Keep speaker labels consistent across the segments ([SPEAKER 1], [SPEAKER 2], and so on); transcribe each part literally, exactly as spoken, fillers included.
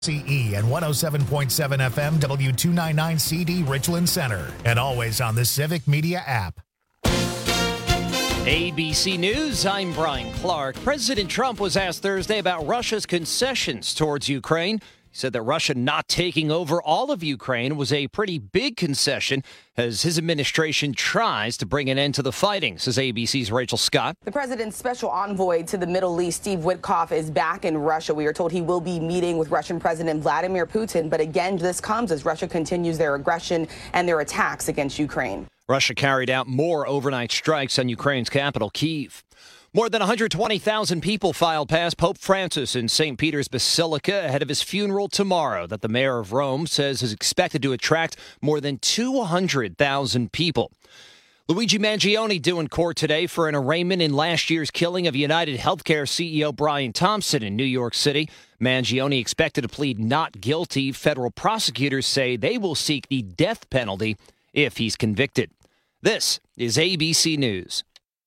[SPEAKER 1] C E and one oh seven point seven F M W two ninety-nine C D Richland Center, and always on the Civic Media app.
[SPEAKER 2] A B C News, I'm Brian Clark. President Trump was asked Thursday about Russia's concessions towards Ukraine. He said that Russia not taking over all of Ukraine was a pretty big concession as his administration tries to bring an end to the fighting, says A B C's Rachel Scott.
[SPEAKER 3] The president's special envoy to the Middle East, Steve Witkoff, is back in Russia. We are told he will be meeting with Russian President Vladimir Putin. But again, this comes as Russia continues their aggression and their attacks against Ukraine.
[SPEAKER 2] Russia carried out more overnight strikes on Ukraine's capital, Kyiv. More than one hundred twenty thousand people filed past Pope Francis in Saint Peter's Basilica ahead of his funeral tomorrow that the mayor of Rome says is expected to attract more than two hundred thousand people. Luigi Mangione due in court today for an arraignment in last year's killing of United Healthcare C E O Brian Thompson in New York City. Mangione expected to plead not guilty. Federal prosecutors say they will seek the death penalty if he's convicted. This is A B C News.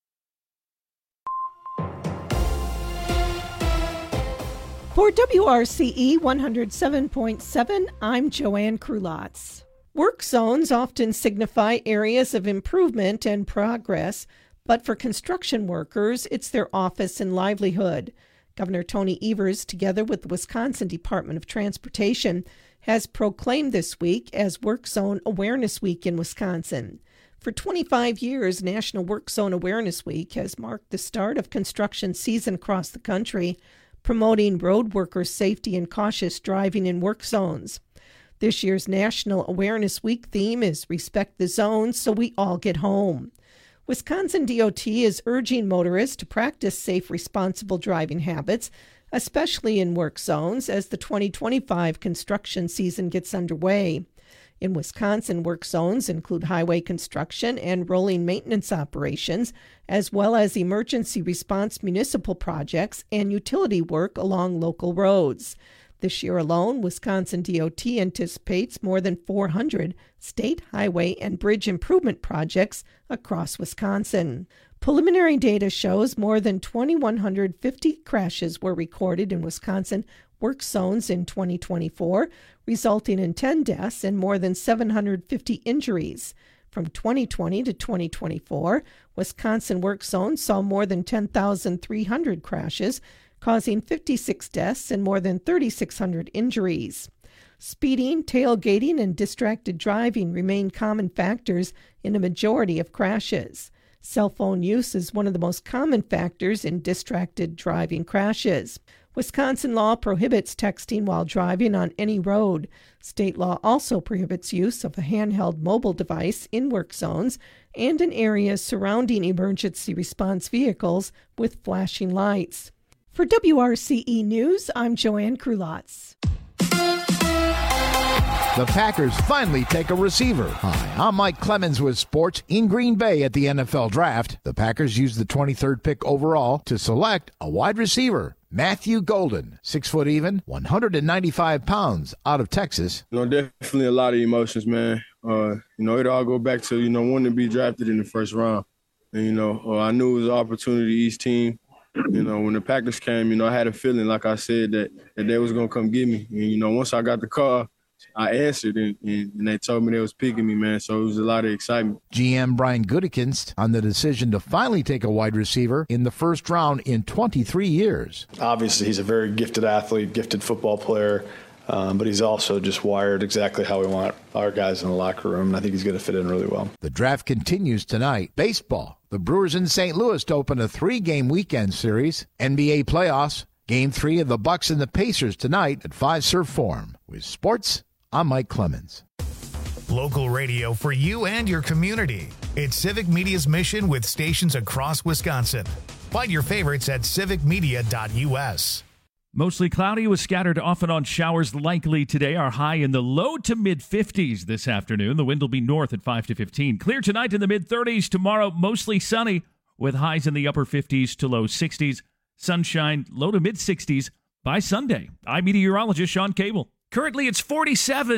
[SPEAKER 4] For W R C E one oh seven point seven, I'm Joanne Krulotz. Work zones often signify areas of improvement and progress, but for construction workers, it's their office and livelihood. Governor Tony Evers, together with the Wisconsin Department of Transportation, has proclaimed this week as Work Zone Awareness Week in Wisconsin. For twenty-five years, National Work Zone Awareness Week has marked the start of construction season across the country, promoting road workers' safety and cautious driving in work zones. This year's National Awareness Week theme is Respect the Zone so we all get home. Wisconsin D O T is urging motorists to practice safe, responsible driving habits, especially in work zones, as the twenty twenty-five construction season gets underway. In Wisconsin, work zones include highway construction and rolling maintenance operations, as well as emergency response municipal projects and utility work along local roads. This year alone, Wisconsin D O T anticipates more than four hundred state highway and bridge improvement projects across Wisconsin. Preliminary data shows more than two thousand one hundred fifty crashes were recorded in Wisconsin work zones in twenty twenty-four, resulting in ten deaths and more than seven hundred fifty injuries. From twenty twenty to twenty twenty-four, Wisconsin work zones saw more than ten thousand three hundred crashes, causing fifty-six deaths and more than three thousand six hundred injuries. Speeding, tailgating, and distracted driving remain common factors in a majority of crashes. Cell phone use is one of the most common factors in distracted driving crashes. Wisconsin law prohibits texting while driving on any road. State law also prohibits use of a handheld mobile device in work zones and in areas surrounding emergency response vehicles with flashing lights. For W R C E News, I'm Joanne Krulotz.
[SPEAKER 5] The Packers finally take a receiver. Hi, I'm Mike Clemens with sports. In Green Bay at the N F L Draft, the Packers used the twenty-third pick overall to select a wide receiver. Matthew Golden, six foot even, one hundred ninety-five pounds, out of Texas.
[SPEAKER 6] You know, definitely a lot of emotions, man. Uh, you know, it all go back to, you know, wanting to be drafted in the first round. And, you know, uh, I knew it was an opportunity each team. You know, when the Packers came, you know, I had a feeling, like I said, that, that they was going to come get me. And, you know, once I got the call, I answered, and, and, and they told me they was picking me, man. So it was a lot of excitement.
[SPEAKER 5] G M Brian Gutekunst on the decision to finally take a wide receiver in the first round in twenty-three years.
[SPEAKER 7] Obviously, he's a very gifted athlete, gifted football player, um, but he's also just wired exactly how we want our guys in the locker room, and I think he's going to fit in really well.
[SPEAKER 5] The draft continues tonight. Baseball. The Brewers in Saint Louis to open a three-game weekend series. N B A playoffs. Game three of the Bucks and the Pacers tonight at Fiserv Forum. With sports, I'm Mike Clemens.
[SPEAKER 1] Local radio for you and your community. It's Civic Media's mission with stations across Wisconsin. Find your favorites at civic media dot u s.
[SPEAKER 8] Mostly cloudy with scattered off and on showers likely today. Our high in the low to mid fifties this afternoon. The wind will be north at five to fifteen. Clear tonight in the mid thirties. Tomorrow mostly sunny with highs in the upper fifties to low sixties. Sunshine low to mid sixties by Sunday. I'm meteorologist Sean Cable. Currently it's forty-seven.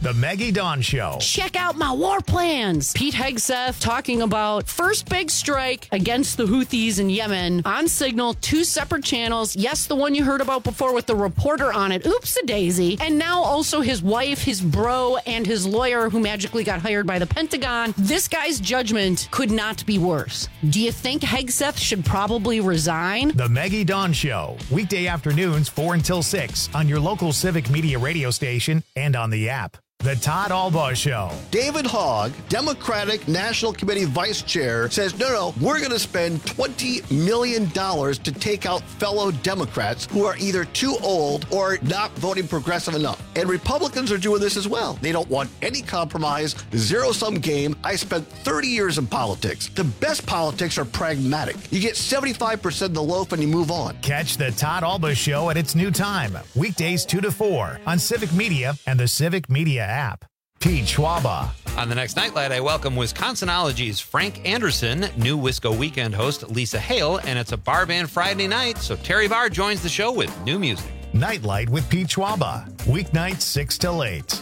[SPEAKER 1] The Maggie Dawn Show.
[SPEAKER 9] Check out my war plans. Pete Hegseth talking about first big strike against the Houthis in Yemen on Signal, two separate channels. Yes, the one you heard about before with the reporter on it. Oops-a-daisy. And now also his wife, his bro, and his lawyer who magically got hired by the Pentagon. This guy's judgment could not be worse. Do you think Hegseth should probably resign?
[SPEAKER 1] The Maggie Dawn Show. Weekday afternoons, four until six on your local Civic Media radio station and on the app. The Todd Albaugh Show.
[SPEAKER 10] David Hogg, Democratic National Committee Vice Chair, says, no, no, we're going to spend twenty million dollars to take out fellow Democrats who are either too old or not voting progressive enough. And Republicans are doing this as well. They don't want any compromise, zero-sum game. I spent thirty years in politics. The best politics are pragmatic. You get seventy-five percent of the loaf and you move on.
[SPEAKER 1] Catch the Todd Albaugh Show at its new time, weekdays two to four on Civic Media and the Civic Media app. Pete Schwaba.
[SPEAKER 11] On the next Nightlight, I welcome Wisconsinology's Frank Anderson, new Wisco Weekend host Lisa Hale, and it's a bar band Friday night, so Terry Barr joins the show with new music.
[SPEAKER 1] Nightlight with Pete Schwaba, weeknights six till eight.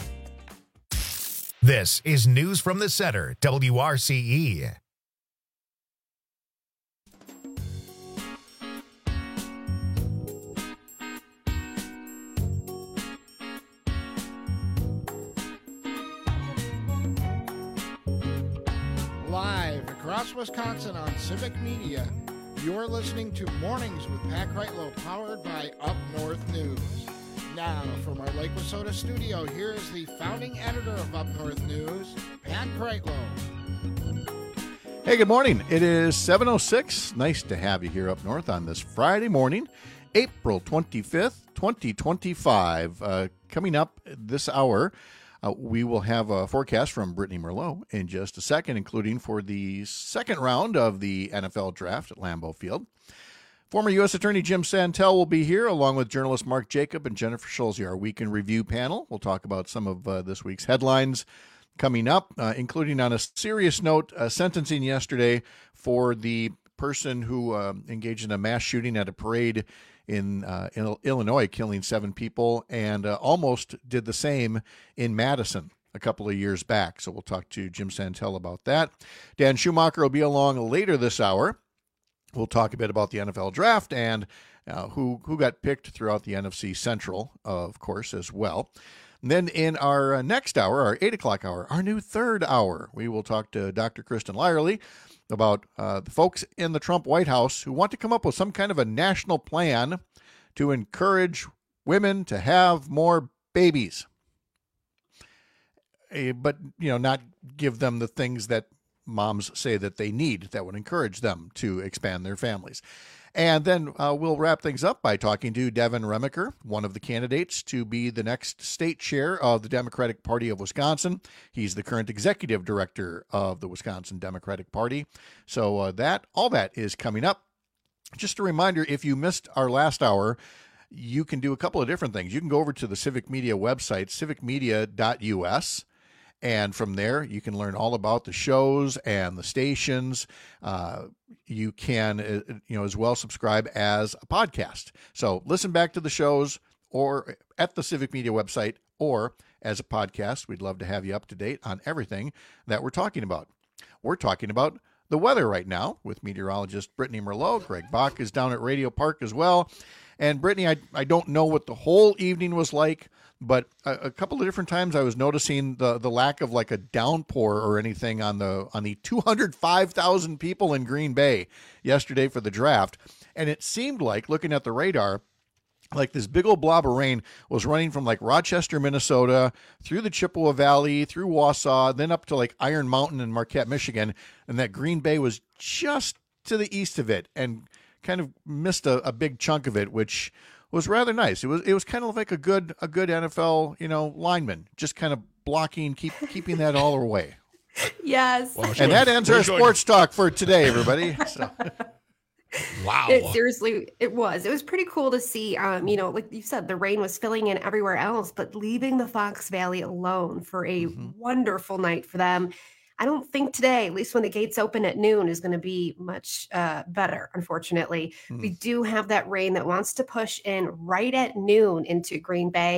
[SPEAKER 1] This is News from the Center, W R C E.
[SPEAKER 5] Live across Wisconsin on Civic Media, you're listening to Mornings with Pat Kreitlow, powered by Up North News. Now, from our Lake Wissota studio, here is the founding editor of Up North News, Pat Kreitlow.
[SPEAKER 12] Hey, good morning. It is seven oh six. Nice to have you here up north on this Friday morning, April twenty-fifth, twenty twenty-five. Uh, coming up this hour, Uh, we will have a forecast from Brittany Merlot in just a second, including for the second round of the N F L draft at Lambeau Field. Former U S Attorney Jim Santel will be here, along with journalist Mark Jacob and Jennifer Schulze, our week in review panel. We'll talk about some of uh, this week's headlines coming up, uh, including on a serious note, uh, sentencing yesterday for the person who uh, engaged in a mass shooting at a parade in, uh, in Illinois, killing seven people, and uh, almost did the same in Madison a couple of years back. So we'll talk to Jim Santel about that. Dan Schumacher will be along later this hour. We'll talk a bit about the N F L draft and uh, who, who got picked throughout the N F C Central, uh, of course, as well. And then in our uh, next hour, our eight o'clock hour, our new third hour, we will talk to Doctor Kristen Lyerly about uh, the folks in the Trump White House who want to come up with some kind of a national plan to encourage women to have more babies. Uh, but, you know, not give them the things that moms say that they need that would encourage them to expand their families. And then uh, we'll wrap things up by talking to Devin Remaker, one of the candidates to be the next state chair of the Democratic Party of Wisconsin. He's the current executive director of the Wisconsin Democratic Party. So uh, that all that is coming up. Just a reminder, if you missed our last hour, you can do a couple of different things. You can go over to the Civic Media website, civic media dot u s. And from there, you can learn all about the shows and the stations. Uh, you can, uh, you know, as well subscribe as a podcast. So listen back to the shows or at the Civic Media website or as a podcast. We'd love to have you up to date on everything that we're talking about. We're talking about the weather right now with meteorologist Brittany Merlot. Greg Bach is down at Radio Park as well. And Brittany, I, I don't know what the whole evening was like, but a, a couple of different times I was noticing the, the lack of like a downpour or anything on the on the two hundred five thousand people in Green Bay yesterday for the draft. And it seemed like, looking at the radar, like this big old blob of rain was running from like Rochester, Minnesota, through the Chippewa Valley, through Wausau, then up to like Iron Mountain in Marquette, Michigan. And that Green Bay was just to the east of it and kind of missed a, a big chunk of it, which was rather nice. It was it was kind of like a good a good N F L, you know, lineman, just kind of blocking, keep keeping that all away.
[SPEAKER 13] Yes.
[SPEAKER 12] Well, and that ends our sports talk for today, everybody. So.
[SPEAKER 11] Wow.
[SPEAKER 13] It, seriously, it was. It was pretty cool to see, um, you know, like you said, the rain was filling in everywhere else, but leaving the Fox Valley alone for a mm-hmm. wonderful night for them. I don't think today, at least when the gates open at noon, is going to be much uh, better, unfortunately. Mm. We do have that rain that wants to push in right at noon into Green Bay.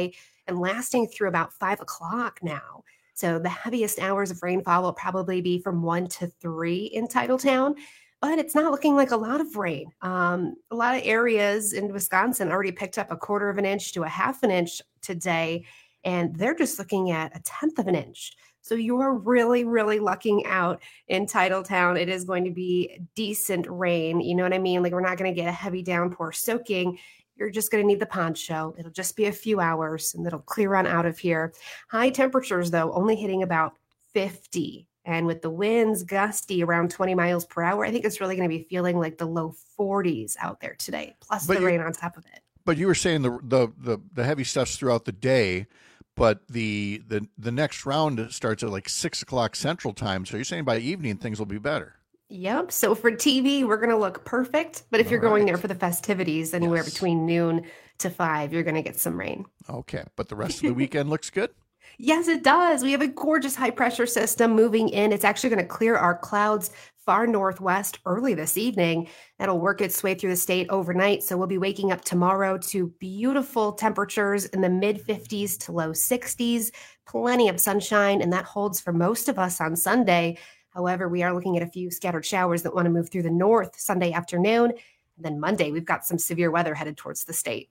[SPEAKER 13] and lasting through about five o'clock now. So the heaviest hours of rainfall will probably be from one to three in Titletown, but it's not looking like a lot of rain. Um, a lot of areas in Wisconsin already picked up a quarter of an inch to a half an inch today, and they're just looking at a tenth of an inch. So you're really, really lucking out in Titletown. It is going to be decent rain. You know what I mean? Like, we're not going to get a heavy downpour soaking. You're just going to need the poncho. It'll just be a few hours and it'll clear on out of here. High temperatures, though, only hitting about fifty. And with the winds gusty around twenty miles per hour, I think it's really going to be feeling like the low forties out there today, plus but the rain on top of it.
[SPEAKER 12] But you were saying the, the, the, the heavy stuff's throughout the day. But the, the the next round starts at like six o'clock Central Time. So you're saying by evening things will be better.
[SPEAKER 13] Yep. So for T V, we're going to look perfect. But if All you're going right. there for the festivities, anywhere yes. between noon to five, you're going to get some rain.
[SPEAKER 12] Okay. But the rest of the weekend looks good?
[SPEAKER 13] Yes, it does. We have a gorgeous high pressure system moving in. It's actually going to clear our clouds far northwest early this evening. That'll work its way through the state overnight. So we'll be waking up tomorrow to beautiful temperatures in the mid fifties to low sixties, plenty of sunshine, and that holds for most of us on Sunday. However, we are looking at a few scattered showers that want to move through the north Sunday afternoon. And then Monday, we've got some severe weather headed towards the state.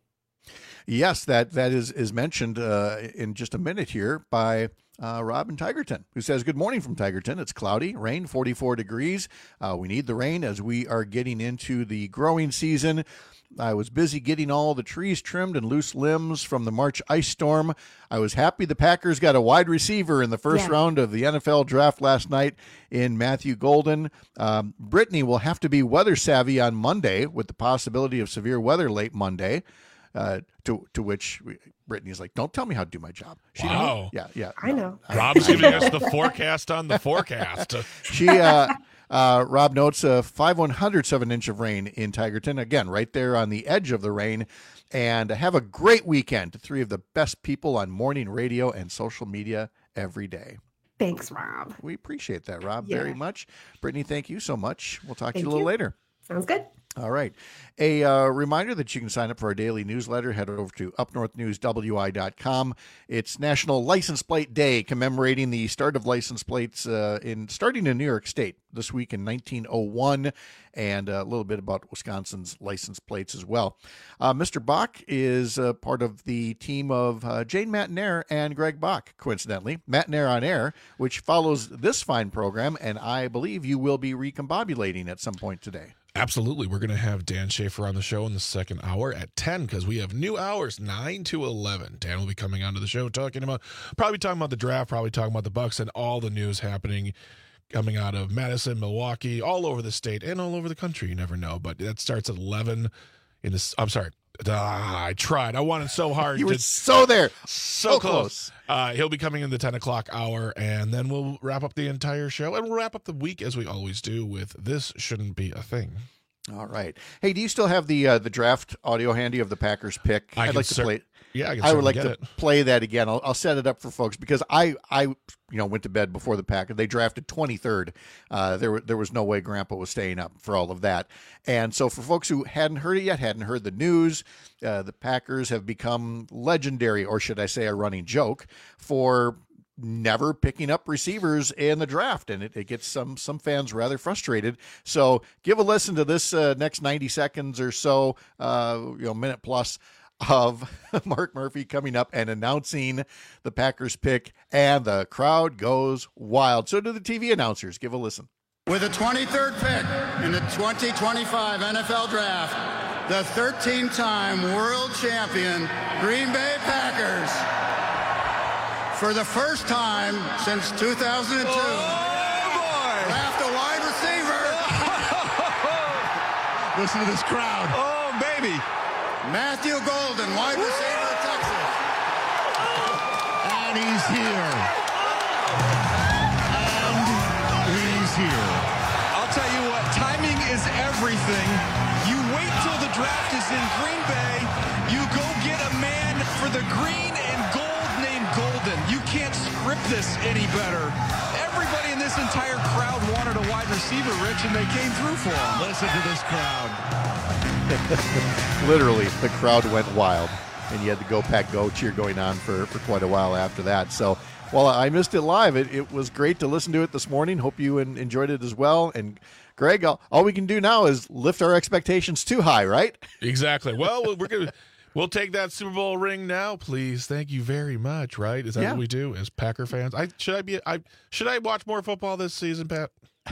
[SPEAKER 12] Yes, that that is is mentioned uh, in just a minute here by uh, Rob in Tigerton, who says, good morning from Tigerton. It's cloudy, rain, forty-four degrees. Uh, we need the rain as we are getting into the growing season. I was busy getting all the trees trimmed and loose limbs from the March ice storm. I was happy the Packers got a wide receiver in the first yeah. round of the N F L draft last night in Matthew Golden. Um, Brittany will have to be weather savvy on Monday with the possibility of severe weather late Monday. Uh, to to which we, Brittany's like, don't tell me how to do my job. She
[SPEAKER 14] wow.
[SPEAKER 12] Knows. Yeah, yeah.
[SPEAKER 13] I know.
[SPEAKER 14] Rob's giving us the forecast on the forecast.
[SPEAKER 12] she, uh, uh, Rob notes a five one hundredths of an inch of rain in Tigerton. Again, right there on the edge of the rain. And have a great weekend to three of the best people on morning radio and social media every day.
[SPEAKER 13] Thanks, Rob.
[SPEAKER 12] We appreciate that, Rob,
[SPEAKER 13] yeah.
[SPEAKER 12] very much. Brittany, thank you so much. We'll talk
[SPEAKER 13] thank
[SPEAKER 12] to you a little
[SPEAKER 13] you.
[SPEAKER 12] later.
[SPEAKER 13] Sounds good.
[SPEAKER 12] All right. A uh, reminder that you can sign up for our daily newsletter. Head over to up north news w i dot com. It's National License Plate Day, commemorating the start of license plates uh, in starting in New York State this week in nineteen oh one, and a little bit about Wisconsin's license plates as well. Uh, Mister Bach is uh, part of the team of uh, Jane Matinaire and Greg Bach, coincidentally. Matinaire on Air, which follows this fine program, and I believe you will be recombobulating at some point today.
[SPEAKER 14] Absolutely. We're going to have Dan Schaefer on the show in the second hour at ten because we have new hours, nine to eleven. Dan will be coming onto the show talking about, probably talking about the draft, probably talking about the Bucks and all the news happening coming out of Madison, Milwaukee, all over the state and all over the country. You never know, but that starts at eleven in this. I'm sorry. Ah, I tried. I wanted so hard.
[SPEAKER 12] You
[SPEAKER 14] to,
[SPEAKER 12] were so there.
[SPEAKER 14] So, so close. close. Uh, he'll be coming in the ten o'clock hour, and then we'll wrap up the entire show, and we'll wrap up the week as we always do with This Shouldn't Be a Thing.
[SPEAKER 12] All right. Hey, do you still have the uh, the draft audio handy of the Packers pick?
[SPEAKER 14] I
[SPEAKER 12] I'd like to
[SPEAKER 14] cer-
[SPEAKER 12] play it.
[SPEAKER 14] Yeah, I, can
[SPEAKER 12] I would like
[SPEAKER 14] get
[SPEAKER 12] to
[SPEAKER 14] it.
[SPEAKER 12] play that again. I'll, I'll set it up for folks because I, I, you know, went to bed before the Packers. They drafted twenty-third. Uh, there, there was no way Grandpa was staying up for all of that. And so, for folks who hadn't heard it yet, hadn't heard the news, uh, the Packers have become legendary, or should I say, a running joke for never picking up receivers in the draft, and it, it gets some some fans rather frustrated. So, give a listen to this uh, next ninety seconds or so, uh, you know, minute plus, of Mark Murphy coming up and announcing the Packers pick, and the crowd goes wild. So do the T V announcers. Give a listen.
[SPEAKER 15] With the twenty-third pick in the twenty twenty-five N F L Draft, the thirteen-time world champion Green Bay Packers, for the first time since two thousand two, oh, draft a wide receiver.
[SPEAKER 16] Listen to this crowd.
[SPEAKER 15] Oh, baby. Matthew Golden, wide receiver of Texas.
[SPEAKER 16] And he's here. And he's here.
[SPEAKER 17] I'll tell you what, timing is everything. You wait till the draft is in Green Bay. You go get a man for the green and gold named Golden. You can't script this any better. Everybody in this entire crowd wanted a wide receiver, Rich, and they came through for him.
[SPEAKER 16] Listen to this crowd.
[SPEAKER 12] Literally, the crowd went wild. and you had the Go Pack Go cheer going on for, for quite a while after that. So while I missed it live, it, it was great to listen to it this morning. Hope you en- enjoyed it as well. And Greg, all, all we can do now is lift our expectations too high, right?
[SPEAKER 14] Exactly. Well, we're going to we'll take that Super Bowl ring now, please. Thank you very much. Right? Is that
[SPEAKER 12] Yeah.
[SPEAKER 14] what we do as Packer fans? I should I be I should I watch more football this season, Pat?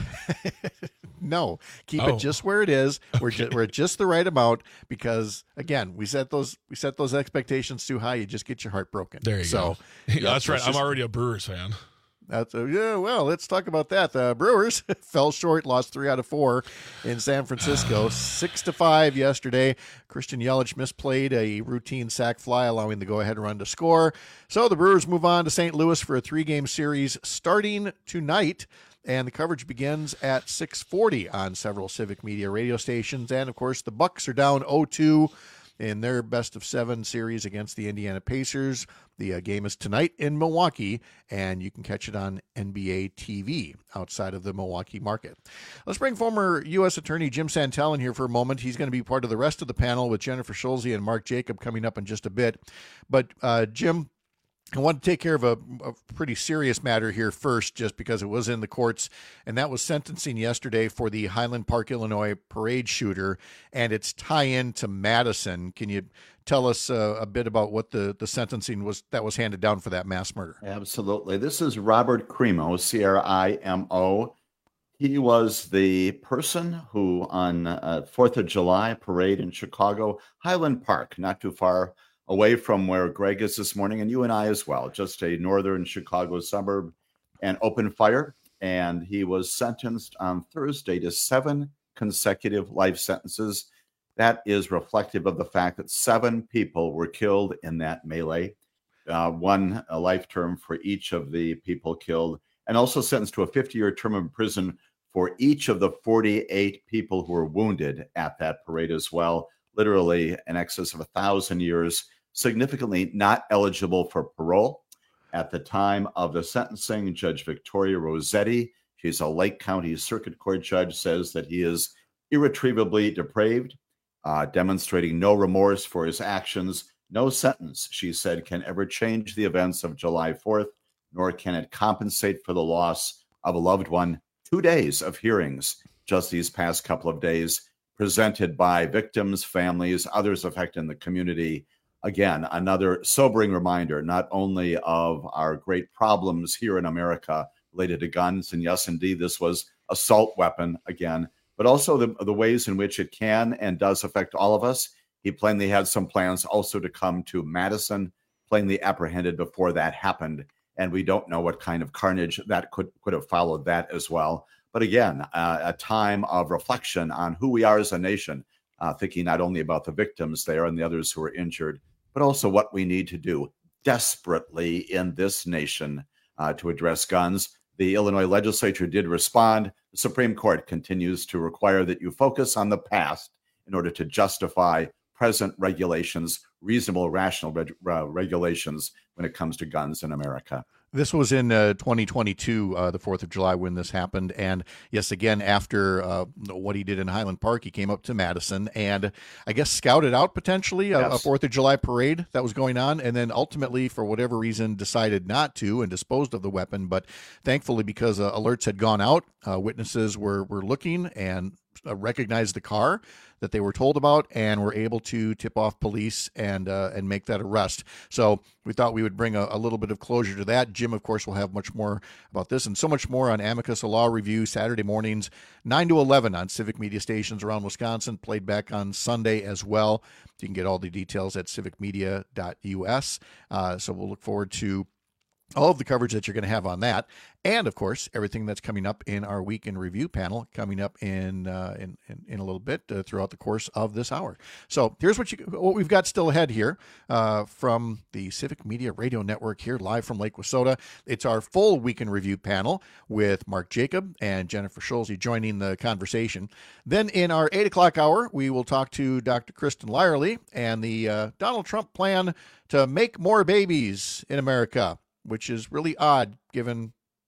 [SPEAKER 12] No, keep
[SPEAKER 14] Oh.
[SPEAKER 12] it just where it is. We're just, we're at just the right amount because again, we set those we set those expectations too high. You just get your heart broken.
[SPEAKER 14] There you
[SPEAKER 12] so,
[SPEAKER 14] go.
[SPEAKER 12] yeah,
[SPEAKER 14] That's right.
[SPEAKER 12] let's
[SPEAKER 14] I'm
[SPEAKER 12] just-
[SPEAKER 14] already a Brewers fan.
[SPEAKER 12] That's a, yeah. Well, let's talk about that. The Brewers fell short, lost three out of four in San Francisco, six to five yesterday. Christian Yelich misplayed a routine sac fly, allowing the go-ahead run to score. So the Brewers move on to Saint Louis for a three-game series starting tonight. And the coverage begins at six forty on several Civic Media radio stations. And, of course, the Bucks are down oh two in their best-of-seven series against the Indiana Pacers. The uh, game is tonight in Milwaukee, and you can catch it on N B A T V outside of the Milwaukee market. Let's bring former U S Attorney Jim Santel in here for a moment. He's going to be part of the rest of the panel with Jennifer Schulze and Mark Jacob coming up in just a bit. But, uh, Jim, I want to take care of a, a pretty serious matter here first, just because it was in the courts, and that was sentencing yesterday for the Highland Park, Illinois parade shooter and its tie-in to Madison. Can you tell us uh, a bit about what the, the sentencing was that was handed down for that mass murder?
[SPEAKER 18] Absolutely. This is Robert Crimo, C R I M O. He was the person who on uh, fourth of July parade in Chicago, Highland Park, not too far away from where Greg is this morning, and you and I as well, just a northern Chicago suburb, and opened fire. And he was sentenced on Thursday to seven consecutive life sentences. That is reflective of the fact that seven people were killed in that melee, uh, one a life term for each of the people killed, and also sentenced to a fifty-year term of prison for each of the forty-eight people who were wounded at that parade as well. Literally in excess of a thousand years, significantly not eligible for parole. At the time of the sentencing, Judge Victoria Rossetti, she's a Lake County Circuit Court judge, says that he is irretrievably depraved, uh, demonstrating no remorse for his actions. No sentence, she said, can ever change the events of July fourth, nor can it compensate for the loss of a loved one. Two days of hearings just these past couple of days, presented by victims, families, others affected in the community. Again, another sobering reminder, not only of our great problems here in America related to guns, and yes, indeed, this was assault weapon again, but also the, the ways in which it can and does affect all of us. He plainly had some plans also to come to Madison, plainly apprehended before that happened, and we don't know what kind of carnage that could, could have followed that as well. But again, uh, a time of reflection on who we are as a nation, uh, thinking not only about the victims there and the others who were injured, but also what we need to do desperately in this nation uh, to address guns. The Illinois legislature did respond. The Supreme Court continues to require that you focus on the past in order to justify present regulations, reasonable, rational reg- uh, regulations when it comes to guns in America.
[SPEAKER 12] This was in uh, twenty twenty-two, uh, the fourth of July, when this happened. And yes, again, after uh, what he did in Highland Park, he came up to Madison and I guess scouted out potentially a,
[SPEAKER 18] Yes.
[SPEAKER 12] a fourth of July parade that was going on. And then ultimately, for whatever reason, decided not to and disposed of the weapon. But thankfully, because uh, alerts had gone out, uh, witnesses were, were looking and uh, recognized the car that they were told about and were able to tip off police and uh, and make that arrest. So we thought we would bring a, a little bit of closure to that. Jim, of course, will have much more about this and so much more on Amicus, a law review, Saturday mornings, nine to eleven on Civic Media stations around Wisconsin, played back on Sunday as well. You can get all the details at civic media dot U S. Uh, so we'll look forward to all of the coverage that you're going to have on that. And, of course, everything that's coming up in our Week in Review panel coming up in uh, in, in, in a little bit uh, throughout the course of this hour. So here's what, you, what we've got still ahead here uh, from the Civic Media Radio Network here live from Lake Wissota. It's our full Week in Review panel with Mark Jacob and Jennifer Schulze joining the conversation. Then in our eight o'clock hour, we will talk to Doctor Kristen Lyerly and the uh, Donald Trump plan to make more babies in America, which is really odd given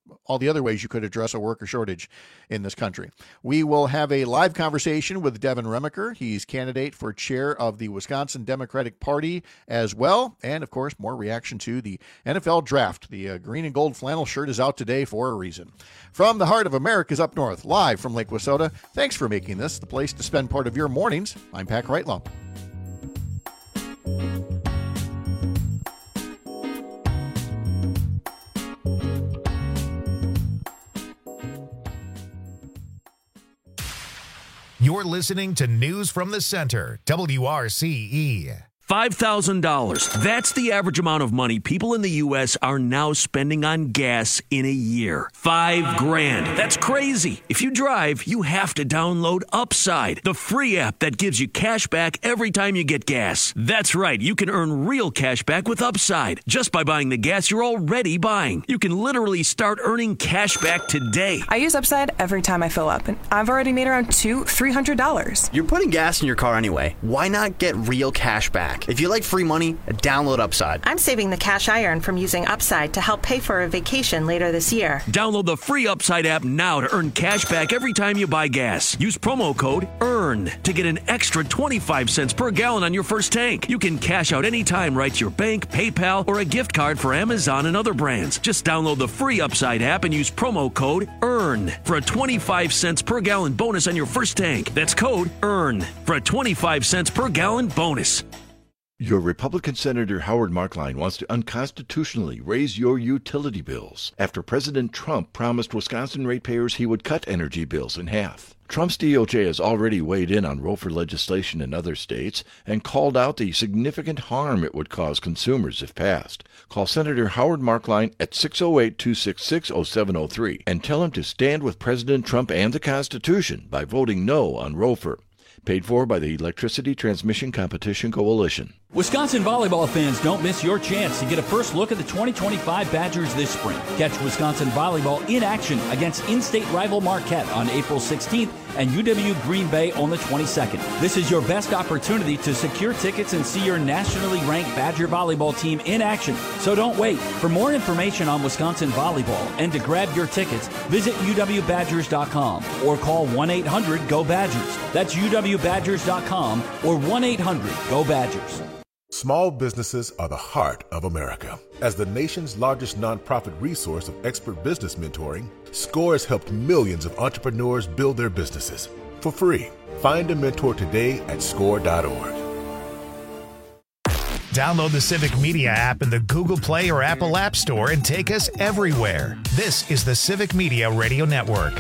[SPEAKER 12] all the other ways you could address a worker shortage in this country. We will have a live conversation with Devin Remiker. He's candidate for chair of the Wisconsin Democratic Party as well. And, of course, more reaction to the N F L draft. The uh, green and gold flannel shirt is out today for a reason. From the heart of America's up north, live from Lake Wissota, thanks for making this the place to spend part of your mornings. I'm Pat Kreitlow.
[SPEAKER 1] You're listening to News from the Center, W R C E.
[SPEAKER 19] five thousand dollars. That's the average amount of money people in the U S are now spending on gas in a year. Five grand. That's crazy. If you drive, you have to download Upside, the free app that gives you cash back every time you get gas. That's right. You can earn real cash back with Upside just by buying the gas you're already buying. You can literally start earning cash back today.
[SPEAKER 20] I use Upside every time I fill up, and I've already made around two, three hundred dollars.
[SPEAKER 21] You're putting gas in your car anyway. Why not get real cash back? If you like free money, download Upside.
[SPEAKER 22] I'm saving the cash I earn from using Upside to help pay for a vacation later this year.
[SPEAKER 19] Download the free Upside app now to earn cash back every time you buy gas. Use promo code EARN to get an extra twenty-five cents per gallon on your first tank. You can cash out anytime right to your bank, PayPal, or a gift card for Amazon and other brands. Just download the free Upside app and use promo code EARN for a twenty-five cents per gallon bonus on your first tank. That's code EARN for a twenty-five cents per gallon bonus.
[SPEAKER 23] Your Republican Senator Howard Marklein wants to unconstitutionally raise your utility bills after President Trump promised Wisconsin ratepayers he would cut energy bills in half. Trump's D O J has already weighed in on ROFR legislation in other states and called out the significant harm it would cause consumers if passed. Call Senator Howard Marklein at six oh eight, two six six, oh seven oh three and tell him to stand with President Trump and the Constitution by voting no on ROFR. Paid for by the Electricity Transmission Competition Coalition.
[SPEAKER 24] Wisconsin volleyball fans, don't miss your chance to get a first look at the twenty twenty-five Badgers this spring. Catch Wisconsin volleyball in action against in-state rival Marquette on April sixteenth and U W Green Bay on the twenty-second. This is your best opportunity to secure tickets and see your nationally ranked Badger volleyball team in action. So don't wait. For more information on Wisconsin volleyball and to grab your tickets, visit U W Badgers dot com or call one eight hundred go Badgers. That's U W Badgers dot com or one eight hundred go Badgers.
[SPEAKER 25] Small businesses are the heart of America. As the nation's largest nonprofit resource of expert business mentoring, SCORE has helped millions of entrepreneurs build their businesses for free. Find a mentor today at score dot org.
[SPEAKER 1] Download the Civic Media app in the Google Play or Apple App Store and take us everywhere. This is the Civic Media Radio Network.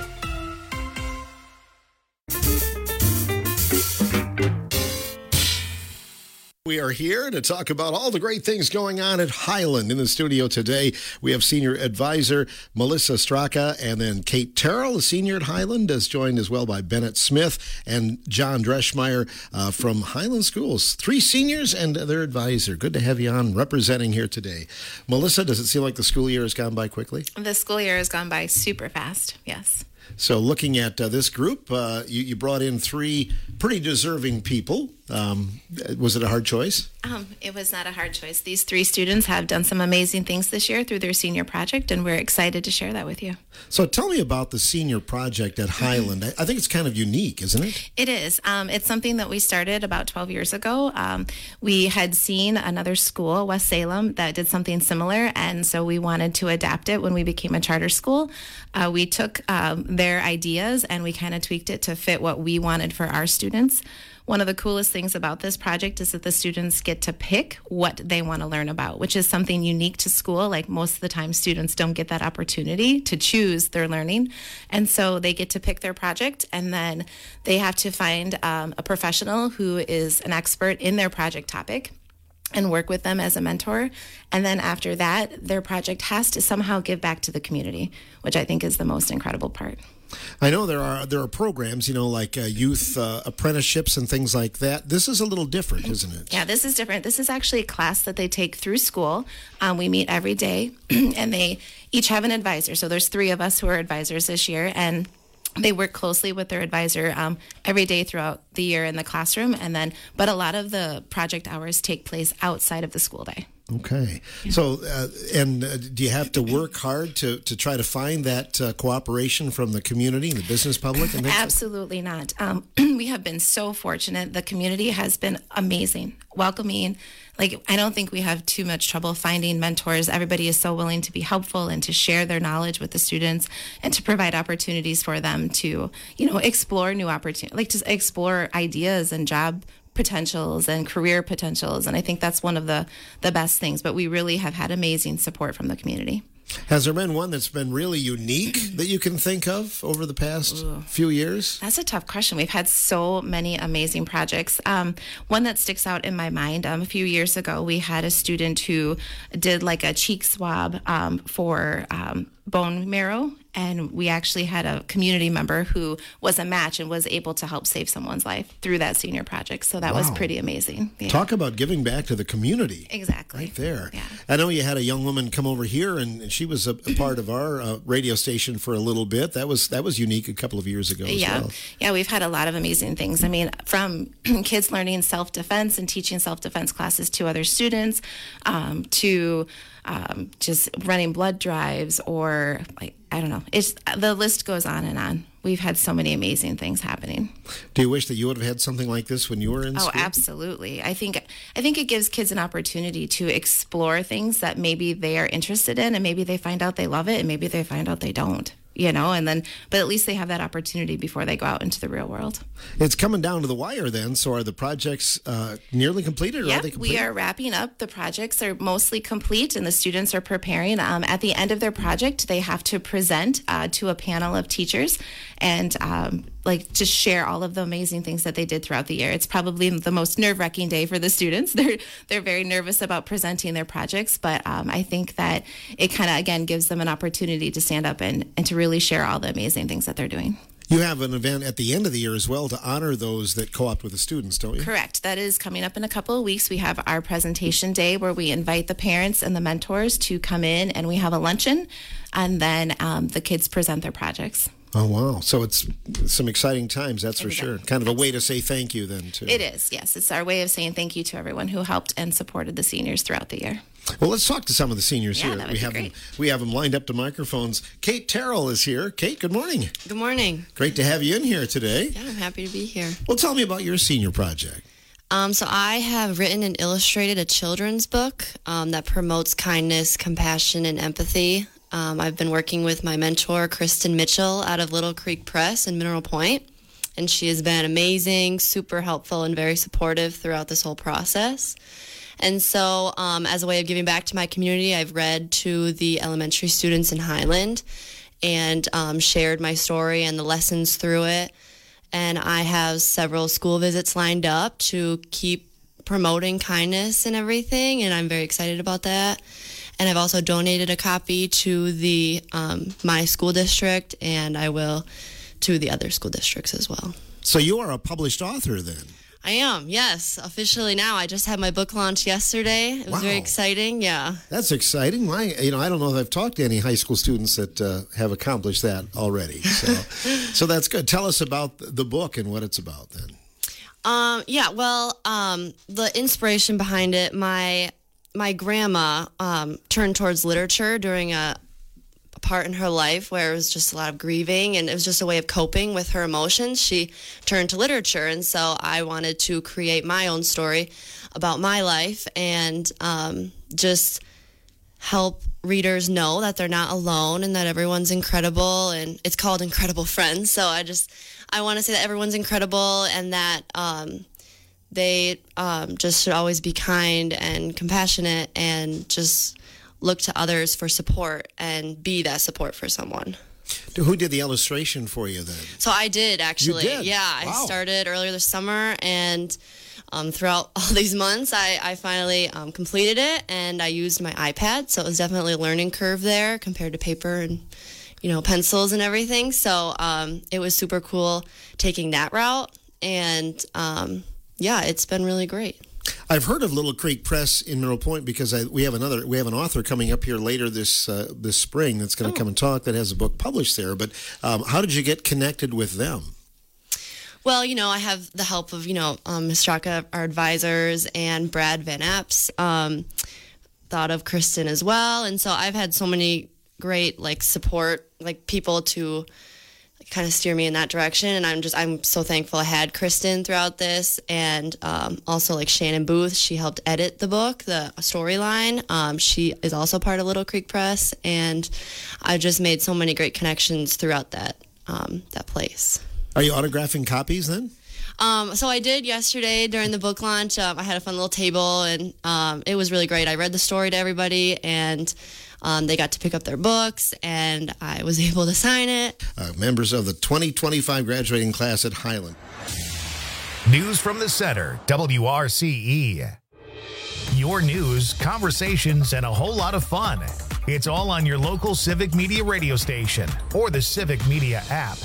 [SPEAKER 26] We are here to talk about all the great things going on at Highland. In the studio today, we have Senior Advisor Melissa Straka, and then Kate Terrell, a senior at Highland, is joined as well by Bennett Smith and John Dreschmeyer uh, from Highland Schools. Three seniors and their advisor. Good to have you on representing here today. Melissa, does it seem like the school year has gone by quickly?
[SPEAKER 27] The school year has gone by super fast, yes.
[SPEAKER 26] So looking at uh, this group, uh, you, you brought in three pretty deserving people. Um, was it a hard choice?
[SPEAKER 27] Um, it was not a hard choice. These three students have done some amazing things this year through their senior project, and we're excited to share that with you.
[SPEAKER 26] So tell me about the senior project at Highland. I, I think it's kind of unique, isn't it?
[SPEAKER 27] It is. Um, it's something that we started about twelve years ago. Um, we had seen another school, West Salem, that did something similar, and so we wanted to adapt it when we became a charter school. Uh, we took um, their ideas and we kind of tweaked it to fit what we wanted for our students. One of the coolest things about this project is that the students get to pick what they want to learn about, which is something unique to school. Like most of the time, students don't get that opportunity to choose their learning. And so they get to pick their project, and then they have to find um, a professional who is an expert in their project topic and work with them as a mentor. And then after that, their project has to somehow give back to the community, which I think is the most incredible part.
[SPEAKER 26] I know there are there are programs, you know, like uh, youth uh, apprenticeships and things like that. This is a little different, isn't it?
[SPEAKER 27] Yeah, this is different. This is actually a class that they take through school. Um, we meet every day, and they each have an advisor. So there's three of us who are advisors this year, and they work closely with their advisor um, every day throughout the year in the classroom. And then, but a lot of the project hours take place outside of the school day.
[SPEAKER 26] Okay. So, uh, and uh, do you have to work hard to, to try to find that uh, cooperation from the community and the business public? And
[SPEAKER 27] Absolutely not. Um, we have been so fortunate. The community has been amazing, welcoming. Like, I don't think we have too much trouble finding mentors. Everybody is so willing to be helpful and to share their knowledge with the students and to provide opportunities for them to, you know, explore new opportunities, like to explore ideas and job potentials and career potentials. And I think that's one of the, the best things. But we really have had amazing support from the community.
[SPEAKER 26] Has there been one that's been really unique that you can think of over the past Ooh. few years?
[SPEAKER 27] That's a tough question. We've had so many amazing projects. Um, one that sticks out in my mind, um, a few years ago, we had a student who did like a cheek swab um, for um, bone marrow. And we actually had a community member who was a match and was able to help save someone's life through that senior project. So that wow. was pretty amazing. Yeah.
[SPEAKER 26] Talk about giving back to the community.
[SPEAKER 27] Exactly.
[SPEAKER 26] Right there.
[SPEAKER 27] Yeah.
[SPEAKER 26] I know you had a young woman come over here, and she was a, a part of our uh, radio station for a little bit. That was that was unique a couple of years ago as
[SPEAKER 27] yeah.
[SPEAKER 26] well.
[SPEAKER 27] Yeah, we've had a lot of amazing things. I mean, from kids learning self-defense and teaching self-defense classes to other students, um, to um, just running blood drives, or like, I don't know. It's the list goes on and on. We've had so many amazing things happening.
[SPEAKER 26] Do you wish that you would have had something like this when you were in
[SPEAKER 27] oh,
[SPEAKER 26] school?
[SPEAKER 27] Oh, absolutely. I think I think it gives kids an opportunity to explore things that maybe they are interested in, and maybe they find out they love it, and maybe they find out they don't. You know, and then, but at least they have that opportunity before they go out into the real world.
[SPEAKER 26] It's coming down to the wire then. So are the projects uh, nearly completed? Or
[SPEAKER 27] yep,
[SPEAKER 26] are they completed?
[SPEAKER 27] We are wrapping up. The projects are mostly complete and the students are preparing. Um, at the end of their project, they have to present uh, to a panel of teachers and um, like just share all of the amazing things that they did throughout the year. It's probably the most nerve-wracking day for the students. They're they're very nervous about presenting their projects, but um, I think that it kind of, again, gives them an opportunity to stand up and, and to really share all the amazing things that they're doing.
[SPEAKER 26] You have an event at the end of the year as well to honor those that co-opt with the students, don't you?
[SPEAKER 27] Correct. That is coming up in a couple of weeks. We have our presentation day where we invite the parents and the mentors to come in, and we have a luncheon, and then um, the kids present their projects.
[SPEAKER 26] Oh, wow. So it's some exciting times, that's for exactly. sure. Kind of a way to say thank you then, too.
[SPEAKER 27] It is, yes. It's our way of saying thank you to everyone who helped and supported the seniors throughout the year.
[SPEAKER 26] Well, let's talk to some of the seniors
[SPEAKER 27] yeah,
[SPEAKER 26] here.
[SPEAKER 27] That would
[SPEAKER 26] we
[SPEAKER 27] be
[SPEAKER 26] have
[SPEAKER 27] great.
[SPEAKER 26] them. We have them lined up to microphones. Kate Terrell is here. Kate, good morning.
[SPEAKER 2] Good morning.
[SPEAKER 26] Great to have you in here today.
[SPEAKER 2] Yeah, I'm happy to be here.
[SPEAKER 26] Well, tell me about your senior project.
[SPEAKER 2] Um, so I have written and illustrated a children's book um, that promotes kindness, compassion, and empathy. Um, I've been working with my mentor, Kristen Mitchell, out of Little Creek Press in Mineral Point, and she has been amazing, super helpful, and very supportive throughout this whole process. And so um, as a way of giving back to my community, I've read to the elementary students in Highland and um, shared my story and the lessons through it. And I have several school visits lined up to keep promoting kindness and everything, and I'm very excited about that. And I've also donated a copy to the um, my school district, and I will to the other school districts as well.
[SPEAKER 26] So you are a published author then?
[SPEAKER 2] I am, yes, officially now. I just had my book launch yesterday. It was
[SPEAKER 26] wow.
[SPEAKER 2] very exciting, yeah.
[SPEAKER 26] That's exciting. My, you know, I don't know if I've talked to any high school students that uh, have accomplished that already. So, so that's good. Tell us about the book and what it's about then.
[SPEAKER 2] Um, yeah, well, um, the inspiration behind it, my my grandma um, turned towards literature during a part in her life where it was just a lot of grieving, and it was just a way of coping with her emotions. She turned to literature, and so I wanted to create my own story about my life and um, just help readers know that they're not alone and that everyone's incredible. And it's called Incredible Friends, so I just I want to say that everyone's incredible and that um, they um, just should always be kind and compassionate and just look to others for support and be that support for someone.
[SPEAKER 26] Who did the illustration for you then?
[SPEAKER 2] So I did, actually.
[SPEAKER 26] You did?
[SPEAKER 2] Yeah,
[SPEAKER 26] Wow.
[SPEAKER 2] I started earlier this summer, and um, throughout all these months, I, I finally um, completed it, and I used my iPad, so it was definitely a learning curve there compared to paper and, you know, pencils and everything. So um, it was super cool taking that route, and um, yeah, it's been really great.
[SPEAKER 26] I've heard of Little Creek Press in Mineral Point because I, we have another we have an author coming up here later this uh, this spring that's going to oh. come and talk that has a book published there. But um, how did you get connected with them?
[SPEAKER 2] Well, you know, I have the help of, you know, um, Miz Straka, our advisors, and Brad Van Apps. Um, thought of Kristen as well. And so I've had so many great like support, like people to kind of steer me in that direction. And I'm just, I'm so thankful I had Kristen throughout this. And um, also like Shannon Booth, she helped edit the book, the storyline. Um, she is also part of Little Creek Press. And I just made so many great connections throughout that, um, that place.
[SPEAKER 26] Are you autographing copies then?
[SPEAKER 2] Um, so I did yesterday during the book launch. Um, I had a fun little table, and um, it was really great. I read the story to everybody, and um, they got to pick up their books, and I was able to sign it.
[SPEAKER 26] Uh, members of the twenty twenty-five graduating class at Highland.
[SPEAKER 1] News from the Center, W R C E. Your news, conversations, and a whole lot of fun. It's all on your local Civic Media radio station or the Civic Media app.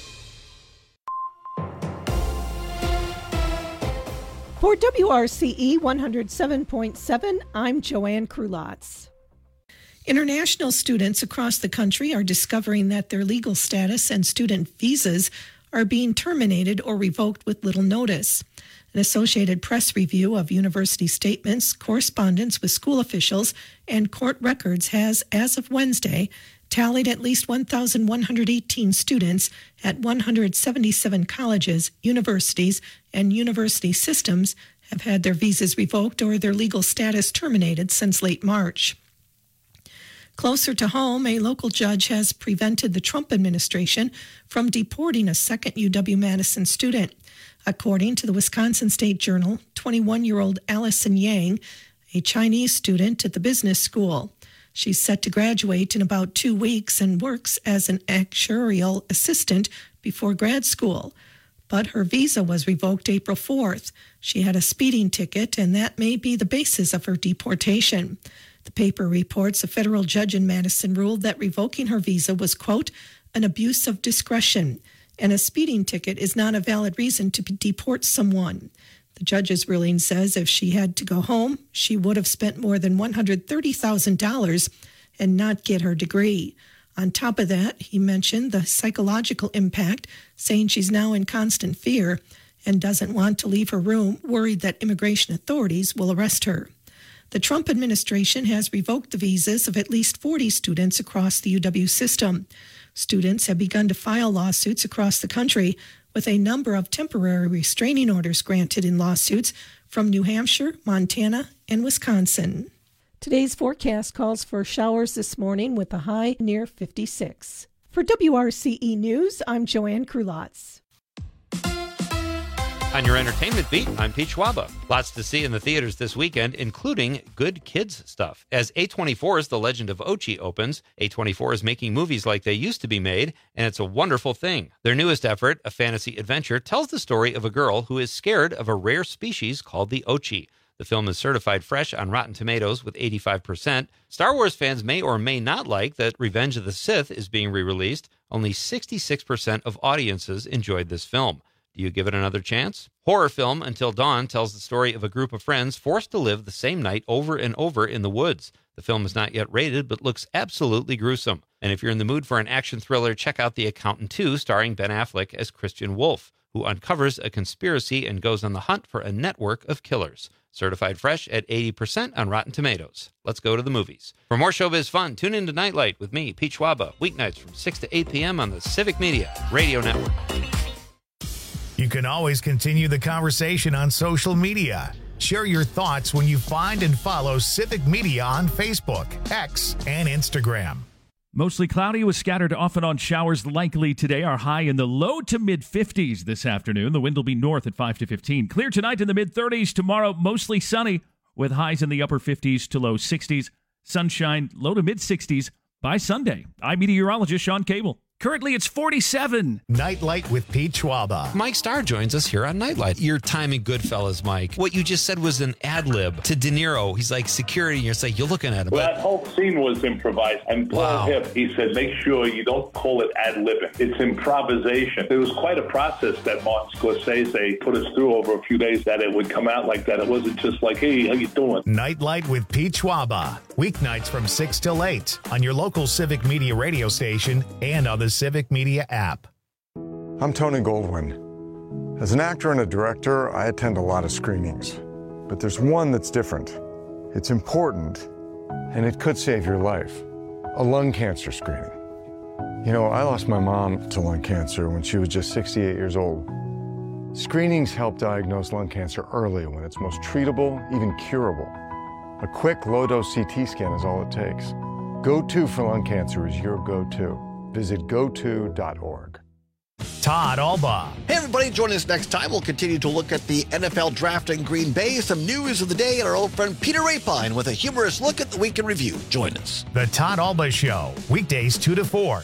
[SPEAKER 3] For W R C E one oh seven point seven, I'm Joanne Krulotz. International students across the country are discovering that their legal status and student visas are being terminated or revoked with little notice. An Associated Press review of university statements, correspondence with school officials, and court records has, as of Wednesday, tallied at least one thousand one hundred eighteen students at one hundred seventy-seven colleges, universities, and university systems have had their visas revoked or their legal status terminated since late March. Closer to home, a local judge has prevented the Trump administration from deporting a second U W-Madison student. According to the Wisconsin State Journal, twenty-one-year-old Allison Yang, a Chinese student at the business school. She's set to graduate in about two weeks and works as an actuarial assistant before grad school. But her visa was revoked April fourth. She had a speeding ticket, and that may be the basis of her deportation. The paper reports a federal judge in Madison ruled that revoking her visa was, quote, an abuse of discretion, and a speeding ticket is not a valid reason to deport someone. The judge's ruling says if she had to go home, she would have spent more than one hundred thirty thousand dollars and not get her degree. On top of that, he mentioned the psychological impact, saying she's now in constant fear and doesn't want to leave her room, worried that immigration authorities will arrest her. The Trump administration has revoked the visas of at least forty students across the U W system. Students have begun to file lawsuits across the country, with a number of temporary restraining orders granted in lawsuits from New Hampshire, Montana, and Wisconsin. Today's forecast calls for showers this morning with a high near fifty-six. For W R C E News, I'm Joanne Krulotz.
[SPEAKER 11] On your entertainment beat, I'm Pete Schwaba. Lots to see in the theaters this weekend, including good kids stuff. As A twenty-four's The Legend of Ochi opens, A twenty-four is making movies like they used to be made, and it's a wonderful thing. Their newest effort, a fantasy adventure, tells the story of a girl who is scared of a rare species called the Ochi. The film is certified fresh on Rotten Tomatoes with eighty-five percent. Star Wars fans may or may not like that Revenge of the Sith is being re-released. Only sixty-six percent of audiences enjoyed this film. Do you give it another chance? Horror film Until Dawn tells the story of a group of friends forced to live the same night over and over in the woods. The film is not yet rated, but looks absolutely gruesome. And if you're in the mood for an action thriller, check out The Accountant two, starring Ben Affleck as Christian Wolf, who uncovers a conspiracy and goes on the hunt for a network of killers. Certified fresh at eighty percent on Rotten Tomatoes. Let's go to the movies. For more showbiz fun, tune in to Nightlight with me, Pete Schwaba, weeknights from six to eight p.m. on the Civic Media Radio Network.
[SPEAKER 1] You can always continue the conversation on social media. Share your thoughts when you find and follow Civic Media on Facebook, X, and Instagram.
[SPEAKER 4] Mostly cloudy with scattered off and on showers likely today. Our high in the low to mid fifties this afternoon. The wind will be north at five to fifteen. Clear tonight in the mid thirties. Tomorrow, mostly sunny with highs in the upper fifties to low sixties. Sunshine, low to mid sixties by Sunday. I'm meteorologist Sean Cable. Currently, it's forty-seven.
[SPEAKER 1] Nightlight with Pete Schwaba.
[SPEAKER 11] Mike Starr joins us here on Nightlight. Your time in Goodfellas, Mike. What you just said was an ad lib to De Niro. He's like security, and you're like, you're looking at him.
[SPEAKER 6] Well, that whole scene was improvised. And Paul
[SPEAKER 11] Wow.
[SPEAKER 6] Hipp, he said, make sure you don't call it ad libbing. It's improvisation. It was quite a process that Martin Scorsese put us through over a few days, that it would come out like that. It wasn't just like, hey, how you doing?
[SPEAKER 1] Nightlight with Pete Schwaba. Weeknights from six till eight on your local Civic Media radio station and on the Civic Media app.
[SPEAKER 7] I'm Tony Goldwyn. As an actor and a director, I attend a lot of screenings. But there's one that's different. It's important, and it could save your life. A lung cancer screening. You know, I lost my mom to lung cancer when she was just sixty-eight years old. Screenings help diagnose lung cancer early when it's most treatable, even curable. A quick low-dose C T scan is all it takes. Go To for lung cancer is your go-to. Visit go to dot org.
[SPEAKER 1] Todd Alba.
[SPEAKER 5] Hey, everybody, join us next time. We'll continue to look at the N F L draft in Green Bay, some news of the day, and our old friend Peter Rapine with a humorous look at the week in review. Join us.
[SPEAKER 1] The Todd Alba Show, weekdays two to four.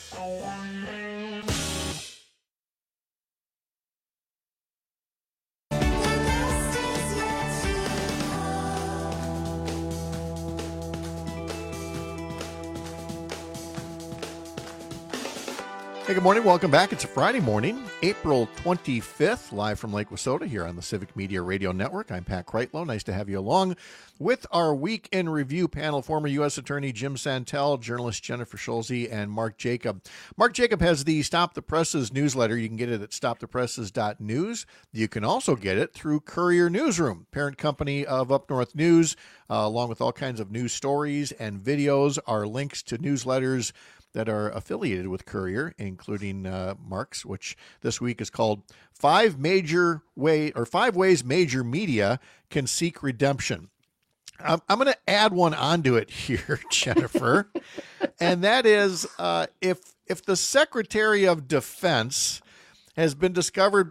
[SPEAKER 12] Hey, good morning. Welcome back. It's a Friday morning, April twenty-fifth, live from Lake Wissota here on the Civic Media Radio Network. I'm Pat Kreitlow. Nice to have you along with our Week in Review panel, former U S Attorney Jim Santel, journalist Jennifer Schulze, and Mark Jacob. Mark Jacob has the Stop the Presses newsletter. You can get it at stop the presses dot news. You can also get it through Courier Newsroom, parent company of Up North News, uh, along with all kinds of news stories and videos. Our links to newsletters that are affiliated with Courier, including uh, Mark's, which this week is called Five Major Way or Five Ways Major Media Can Seek Redemption. I'm, I'm going to add one onto it here, Jennifer, and that is uh, if if the Secretary of Defense has been discovered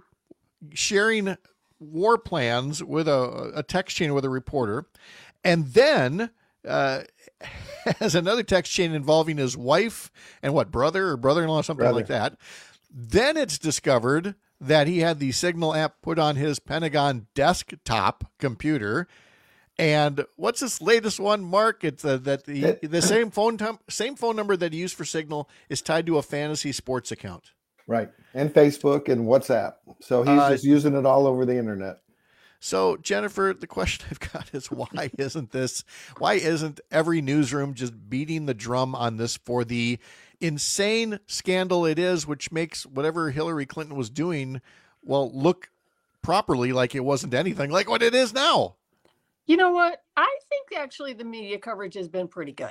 [SPEAKER 12] sharing war plans with a, a text chain with a reporter, and then uh, has another text chain involving his wife and what, brother or brother-in-law, something
[SPEAKER 8] Brother.
[SPEAKER 12] like that. Then it's discovered that he had the Signal app put on his Pentagon desktop computer. And what's this latest one, Mark? It's uh, that the, the same phone tum- same phone number that he used for Signal is tied to a fantasy sports account.
[SPEAKER 8] Right. And Facebook and WhatsApp. So he's
[SPEAKER 12] Uh,
[SPEAKER 8] just using it all over the internet.
[SPEAKER 12] So, Jennifer, the question I've got is why isn't this, why isn't every newsroom just beating the drum on this for the insane scandal it is, which makes whatever Hillary Clinton was doing, well, look properly like it wasn't anything like what it is now?
[SPEAKER 9] You know what? I think actually the media coverage has been pretty good.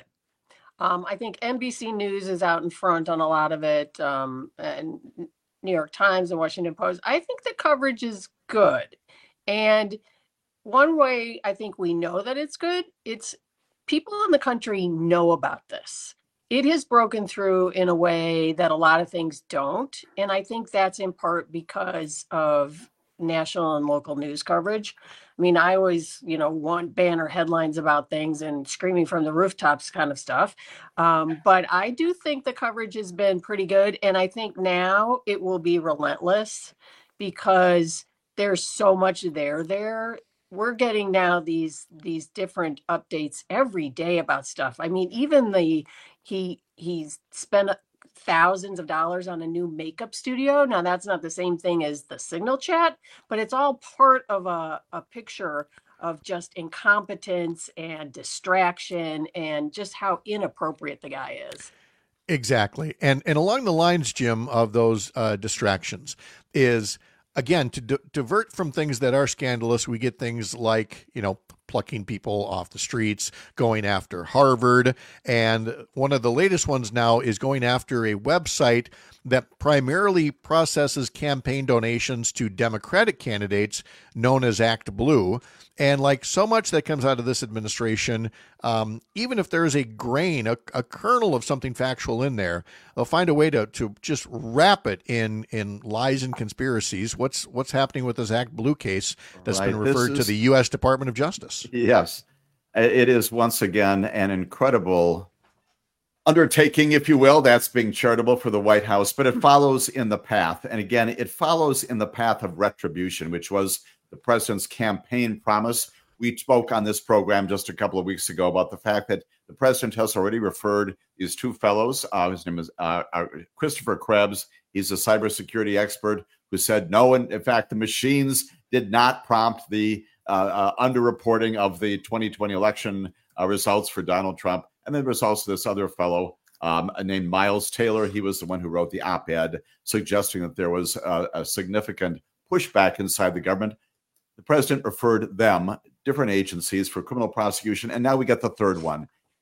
[SPEAKER 9] Um, I think N B C News is out in front on a lot of it, um, and New York Times and Washington Post. I think the coverage is good. And one way I think we know that it's good, it's people in the country know about this. It has broken through in a way that a lot of things don't. And I think that's in part because of national and local news coverage. I mean, I always, you know, want banner headlines about things and screaming from the rooftops kind of stuff. Um, but I do think the coverage has been pretty good. And I think now it will be relentless because there's so much there there. We're getting now these these different updates every day about stuff. I mean, even the he he's spent thousands of dollars on a new makeup studio. Now that's not the same thing as the Signal chat, but it's all part of a, a picture of just incompetence and distraction and just how inappropriate the guy is.
[SPEAKER 12] Exactly. And and along the lines, Jim, of those uh, distractions is, again, to di- divert from things that are scandalous, we get things like, you know, plucking people off the streets, going after Harvard. And one of the latest ones now is going after a website that primarily processes campaign donations to Democratic candidates known as Act Blue. And like so much that comes out of this administration, um, even if there is a grain, a, a kernel of something factual in there, they'll find a way to to just wrap it in in lies and conspiracies. What's what's happening with this Act Blue case that's
[SPEAKER 18] Right.
[SPEAKER 12] been referred
[SPEAKER 18] This
[SPEAKER 12] to
[SPEAKER 18] is-
[SPEAKER 12] the U S Department of Justice?
[SPEAKER 18] Yes, it is once again an incredible undertaking, if you will. That's being charitable for the White House, but it follows in the path. And again, it follows in the path of retribution, which was the president's campaign promise. We spoke on this program just a couple of weeks ago about the fact that the president has already referred these two fellows. Uh, his name is uh, uh, Christopher Krebs. He's a cybersecurity expert who said, no, and in fact, the machines did not prompt the uh, uh, underreporting of the twenty twenty election uh, results for Donald Trump. And then there's also this other fellow um, named Miles Taylor. He was the one who wrote the op-ed suggesting that there was a, a significant pushback inside the government. The president referred them, different agencies, for criminal prosecution. And now we get the third one.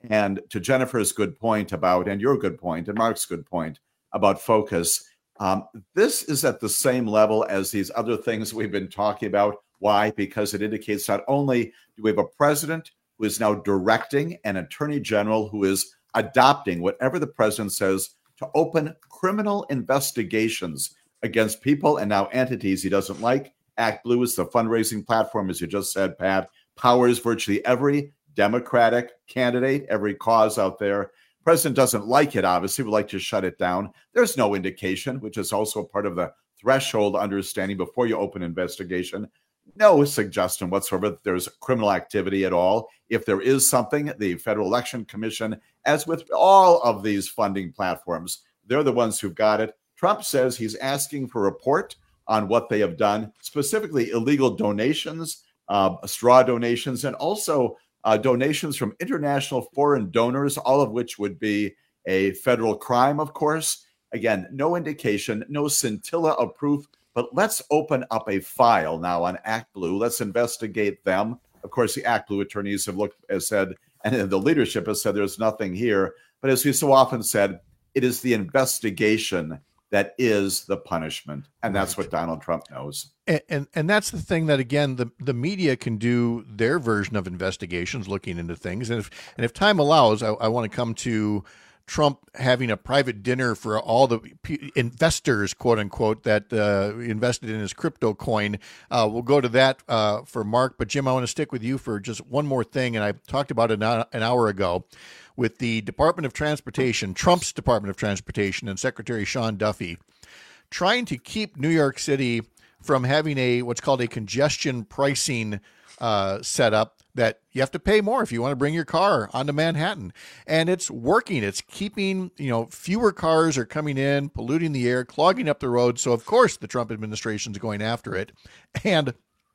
[SPEAKER 18] And to Jennifer's good point about, and your good point, and Mark's good point about focus, um, this is at the same level as these other things we've been talking about. Why? Because it indicates not only do we have a president who is now directing an attorney general who is adopting whatever the president says to open criminal investigations against people and now entities he doesn't like. Act Blue is the fundraising platform, as you just said, Pat, powers virtually every Democratic candidate, every cause out there. President doesn't like it, obviously, would like to shut it down. There's no indication, which is also part of the threshold understanding before you open investigation. No suggestion whatsoever that there's criminal activity at all. If there is something, the Federal Election Commission, as with all of these funding platforms, they're the ones who've got it. Trump says he's asking for a report on what they have done, specifically illegal donations, uh, straw donations, and also uh, donations from international foreign donors, all of which would be a federal crime, of course. Again, no indication, no scintilla of proof, but let's open up a file now on Act Blue. Let's investigate them. Of course, the Act Blue attorneys have looked, as said, and the leadership has said there's nothing here. But as we so often said, it is the investigation that is the punishment. And that's right. What Donald Trump knows.
[SPEAKER 12] And, and and that's the thing that, again, the, the media can do their version of investigations, looking into things. And if, and if time allows, I, I want to come to Trump having a private dinner for all the p- investors, quote unquote, that uh, invested in his crypto coin. Uh, we'll go to that uh, for Mark. But Jim, I want to stick with you for just one more thing. And I talked about it an, an hour ago with the Department of Transportation, Trump's Department of Transportation, and Secretary Sean Duffy trying to keep New York City from having a what's called a congestion pricing uh, setup that you have to pay more if you want to bring your car onto Manhattan. And it's working. It's keeping, you know, fewer cars are coming in, polluting the air, clogging up the roads. So, of course, the Trump administration is going after it. And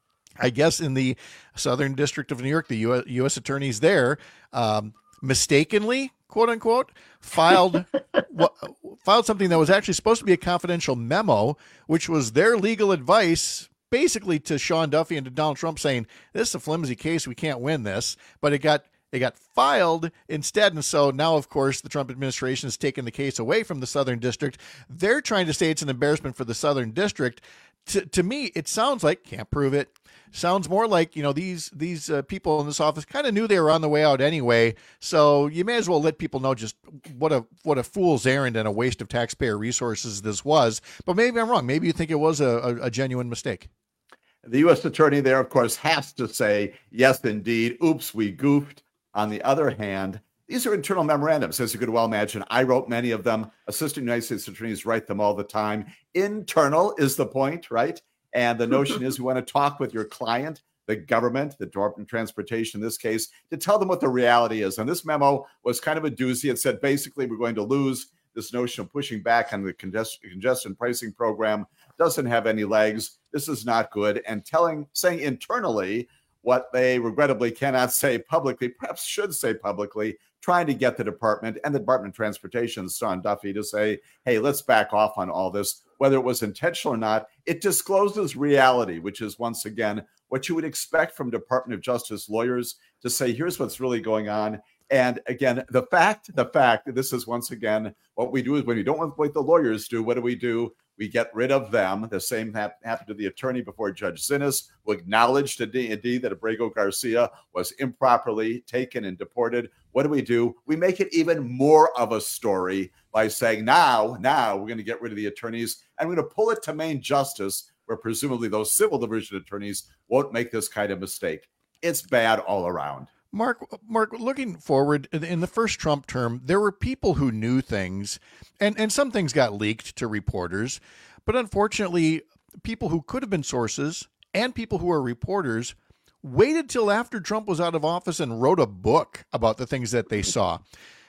[SPEAKER 12] I guess in the Southern District of New York, the U S, U S attorneys there um, mistakenly, quote unquote, filed what, filed something that was actually supposed to be a confidential memo, which was their legal advice basically to Sean Duffy and to Donald Trump saying, this is a flimsy case, we can't win this. But it got it got filed instead. And so now, of course, the Trump administration has taken the case away from the Southern District. They're trying to say it's an embarrassment for the Southern District. To, to me, it sounds like, can't prove it, sounds more like, you know, these these uh, people in this office kind of knew they were on the way out anyway. So you may as well let people know just what a what a fool's errand and a waste of taxpayer resources this was. But maybe I'm wrong. Maybe you think it was a, a, a genuine mistake.
[SPEAKER 18] The U S attorney there, of course, has to say, yes, indeed. Oops, we goofed. On the other hand, these are internal memorandums, as you could well imagine. I wrote many of them. Assistant United States attorneys write them all the time. Internal is the point, right? And the notion is we want to talk with your client, the government, the Department of Transportation in this case, to tell them what the reality is. And this memo was kind of a doozy. It said, basically, we're going to lose. This notion of pushing back on the congest- congestion pricing program doesn't have any legs. This is not good. And telling, saying internally what they regrettably cannot say publicly, perhaps should say publicly, trying to get the department and the Department of Transportation, Sean Duffy, to say, hey, let's back off on all this. Whether it was intentional or not, it discloses reality, which is, once again, what you would expect from Department of Justice lawyers to say, here's what's really going on. And again, the fact, the fact, this is once again, what we do is when we don't want what the lawyers do, what do we do? We get rid of them. The same happened to the attorney before Judge Zinnes, who acknowledged indeed that Abrego Garcia was improperly taken and deported. What do we do? We make it even more of a story by saying, now, now we're going to get rid of the attorneys and we're going to pull it to main justice, where presumably those civil division attorneys won't make this kind of mistake. It's bad all around.
[SPEAKER 12] Mark, Mark, looking forward, in the first Trump term, there were people who knew things, and, and some things got leaked to reporters. But unfortunately, people who could have been sources and people who are reporters waited till after Trump was out of office and wrote a book about the things that they saw.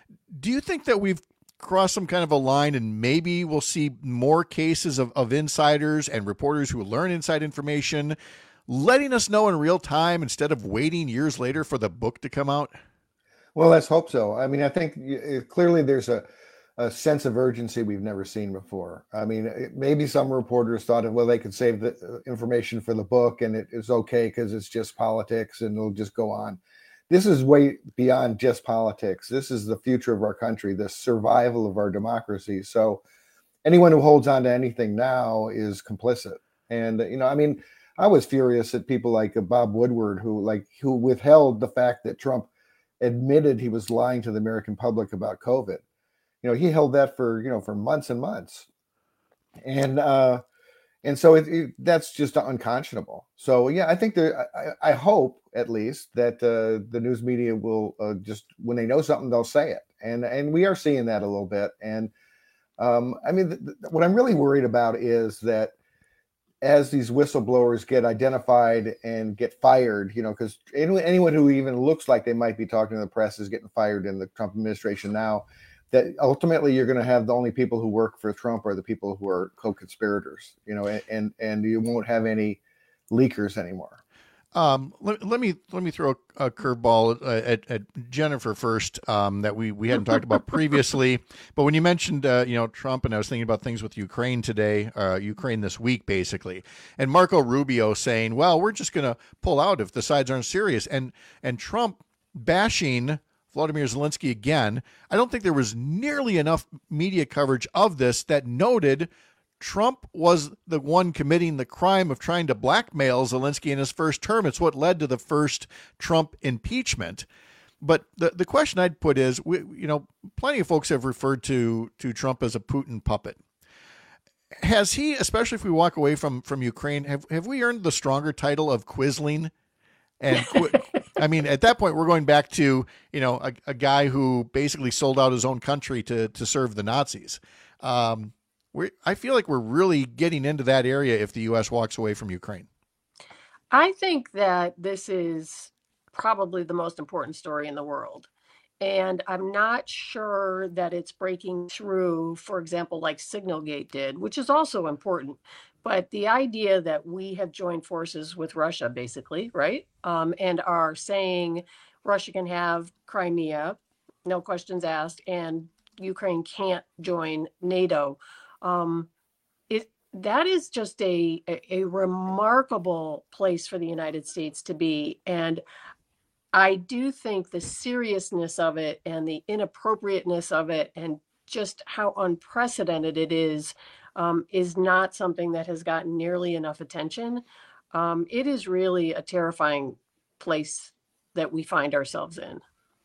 [SPEAKER 12] Do you think that we've crossed some kind of a line and maybe we'll see more cases of, of insiders and reporters who learn inside information letting us know in real time instead of waiting years later for the book to come out?
[SPEAKER 8] Well, let's hope so. I mean, I think clearly there's a, a sense of urgency we've never seen before. I mean, maybe some reporters thought, well, they could save the information for the book and it is okay because it's just politics and it'll just go on. this is way beyond just politics. This is the future of our country, the survival of our democracy. So anyone who holds on to anything now is complicit. And, you know, I mean, I was furious at people like Bob Woodward, who like who withheld the fact that Trump admitted he was lying to the American public about COVID. You know, he held that for, you know, for months and months. And, uh, and so it, it, that's just unconscionable. So, yeah, I think there, I, I hope at least that uh, the news media will uh, just, when they know something, they'll say it. And, and we are seeing that a little bit. And um, I mean, th- th- what I'm really worried about is that as these whistleblowers get identified and get fired, you know, because anyone, anyone who even looks like they might be talking to the press is getting fired in the Trump administration now, that ultimately you're going to have the only people who work for Trump are the people who are co-conspirators, you know, and, and, and you won't have any leakers anymore.
[SPEAKER 12] Um, let, let me let me throw a, a curveball at, at Jennifer first um, that we, we hadn't talked about previously. But when you mentioned uh, you know Trump, and I was thinking about things with Ukraine today, uh, Ukraine this week basically, and Marco Rubio saying, "Well, we're just going to pull out if the sides aren't serious," and and Trump bashing Volodymyr Zelensky again. I don't think there was nearly enough media coverage of this that noted Trump was the one committing the crime of trying to blackmail Zelensky in his first term. It's what led to the first Trump impeachment. But the, the question I'd put is, we, you know, plenty of folks have referred to, to Trump as a Putin puppet. Has he, especially if we walk away from, from Ukraine, have, have we earned the stronger title of Quisling? And I mean, at that point, we're going back to, you know, a, a guy who basically sold out his own country to, to serve the Nazis. Um, we I feel like we're really getting into that area if the U S walks away from Ukraine.
[SPEAKER 9] I think that this is probably the most important story in the world. And I'm not sure that it's breaking through, for example, like Signalgate did, which is also important. But the idea that we have joined forces with Russia, basically, right, um, and are saying Russia can have Crimea, no questions asked, and Ukraine can't join NATO, um, it that is just a, a, a remarkable place for the United States to be. And I do think the seriousness of it and the inappropriateness of it and just how unprecedented it is um, is not something that has gotten nearly enough attention. Um, it is really a terrifying place that we find ourselves in.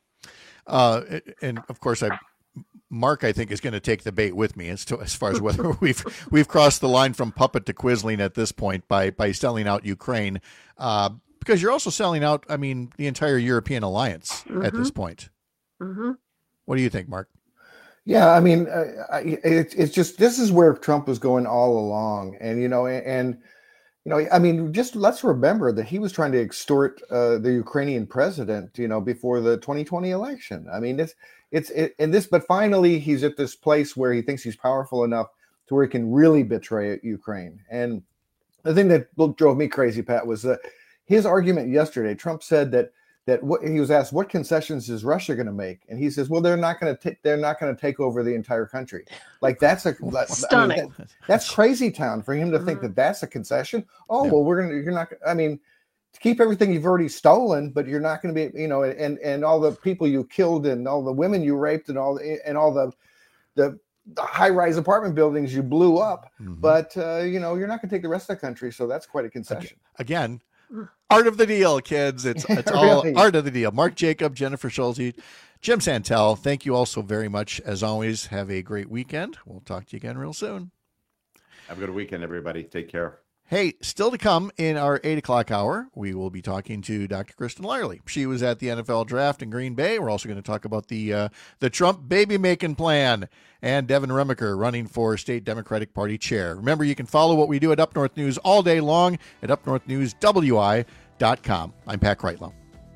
[SPEAKER 12] Uh, and of course, I, Mark, I think, is going to take the bait with me as to as far as whether we've we've crossed the line from puppet to Quisling at this point by by selling out Ukraine. Uh, Because you're also selling out, I mean, the entire European alliance mm-hmm. at this point.
[SPEAKER 9] Mm-hmm.
[SPEAKER 12] What do you think, Mark?
[SPEAKER 8] Yeah, I mean, uh, it's it's just this is where Trump was going all along, and you know, and, and you know, I mean, just let's remember that he was trying to extort uh, the Ukrainian president, you know, before the twenty twenty election. I mean, it's it's it, and this, but finally, he's at this place where he thinks he's powerful enough to where he can really betray Ukraine. And the thing that drove me crazy, Pat, was that his argument yesterday. Trump said that that what he was asked, what concessions is Russia going to make, and he says, well, they're not going to they're not going to take over the entire country. Like that's a
[SPEAKER 9] stunning.
[SPEAKER 8] I mean, that, that's crazy town for him to mm-hmm. think that that's a concession. Oh yeah. Well, we're gonna you're not. I mean, to keep everything you've already stolen, but you're not going to be, you know, and and all the people you killed and all the women you raped and all and all the the. the high-rise apartment buildings you blew up, mm-hmm. but uh, you know, you're not going to take the rest of the country, so that's quite a concession.
[SPEAKER 12] Again. Art of the deal, kids. It's it's all really. Art of the deal. Mark Jacob, Jennifer Schulte, Jim Santel, thank you all so very much. As always, have a great weekend. We'll talk to you again real soon.
[SPEAKER 18] Have a good weekend, everybody. Take care.
[SPEAKER 12] Hey, still to come in our eight o'clock hour, we will be talking to Doctor Kristen Lyerly. She was at the N F L draft in Green Bay. We're also going to talk about the uh, the Trump baby-making plan and Devin Remiker running for state Democratic Party chair. Remember, you can follow what we do at Up North News all day long at up north news w i dot com. I'm Pat Kreitlow.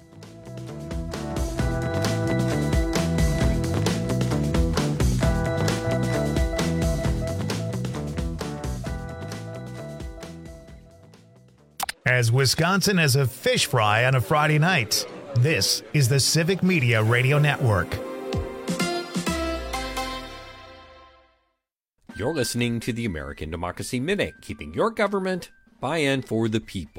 [SPEAKER 1] As Wisconsin as a fish fry on a Friday night, this is the Civic Media Radio Network.
[SPEAKER 10] You're listening to the American Democracy Minute, keeping your government by and for the people.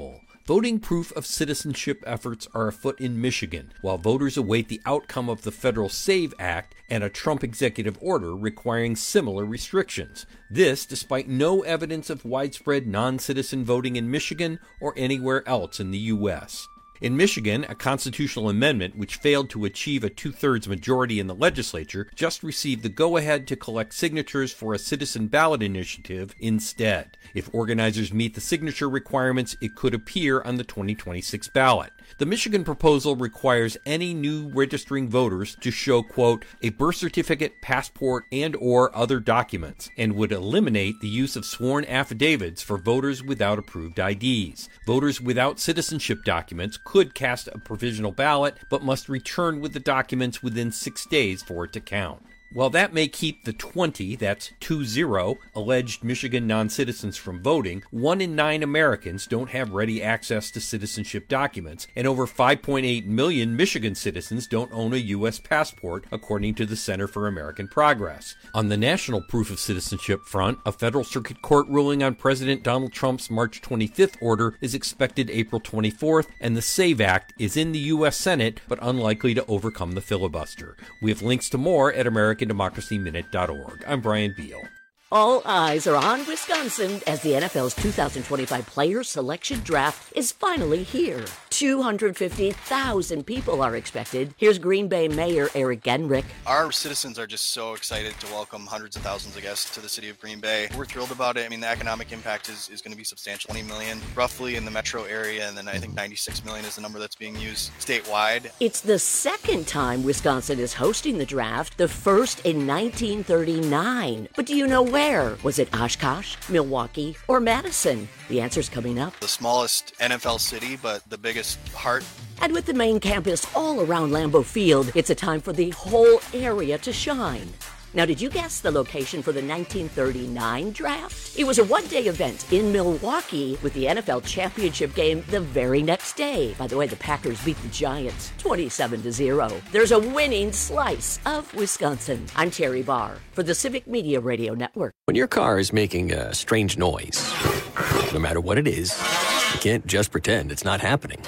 [SPEAKER 10] Voting proof of citizenship efforts are afoot in Michigan, while voters await the outcome of the federal SAVE Act and a Trump executive order requiring similar restrictions. This despite no evidence of widespread non-citizen voting in Michigan or anywhere else in the U S. In Michigan, a constitutional amendment which failed to achieve a two-thirds majority in the legislature just received the go-ahead to collect signatures for a citizen ballot initiative instead. If organizers meet the signature requirements, it could appear on the twenty twenty-six ballot. The Michigan proposal requires any new registering voters to show, quote, a birth certificate, passport, and or other documents, and would eliminate the use of sworn affidavits for voters without approved I Ds. Voters without citizenship documents could cast a provisional ballot, but must return with the documents within six days for it to count. While that may keep the twenty, that's two zero, alleged Michigan non-citizens from voting, one in nine Americans don't have ready access to citizenship documents, and over five point eight million Michigan citizens don't own a U S passport, according to the Center for American Progress. On the national proof of citizenship front, a federal circuit court ruling on President Donald Trump's March twenty-fifth order is expected April twenty-fourth, and the SAVE Act is in the U S Senate, but unlikely to overcome the filibuster. We have links to more at American Democracy Minute dot org. I'm Brian Beal.
[SPEAKER 13] All eyes are on Wisconsin as the N F L's two thousand twenty-five Player Selection Draft is finally here. two hundred fifty thousand people are expected. Here's Green Bay Mayor Eric Genrich.
[SPEAKER 14] Our citizens are just so excited to welcome hundreds of thousands of guests to the city of Green Bay. We're thrilled about it. I mean, the economic impact is, is going to be substantial. twenty million roughly in the metro area, and then I think ninety-six million is the number that's being used statewide.
[SPEAKER 13] It's the second time Wisconsin is hosting the draft, the first in nineteen thirty-nine. But do you know where? Where? Was it Oshkosh, Milwaukee, or Madison? The answer's coming up.
[SPEAKER 14] The smallest N F L city, but the biggest heart.
[SPEAKER 13] And with the main campus all around Lambeau Field, it's a time for the whole area to shine. Now, did you guess the location for the nineteen thirty-nine draft? It was a one-day event in Milwaukee with the N F L championship game the very next day. By the way, the Packers beat the Giants twenty-seven to zero. There's a winning slice of Wisconsin. I'm Terry Barr for the Civic Media Radio Network.
[SPEAKER 15] When your car is making a strange noise, no matter what it is, you can't just pretend it's not happening.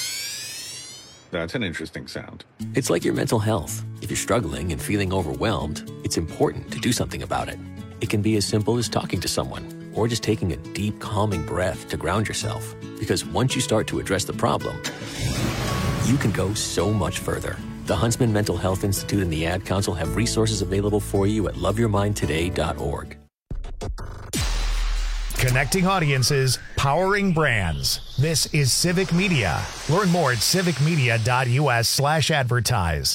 [SPEAKER 16] That's an interesting sound.
[SPEAKER 15] It's like your mental health. If you're struggling and feeling overwhelmed, it's important to do something about it. It can be as simple as talking to someone or just taking a deep, calming breath to ground yourself. Because once you start to address the problem, you can go so much further. The Huntsman Mental Health Institute and the Ad Council have resources available for you at love your mind today dot org.
[SPEAKER 1] Connecting audiences, powering brands. This is Civic Media. Learn more at civic media dot u s slash advertise.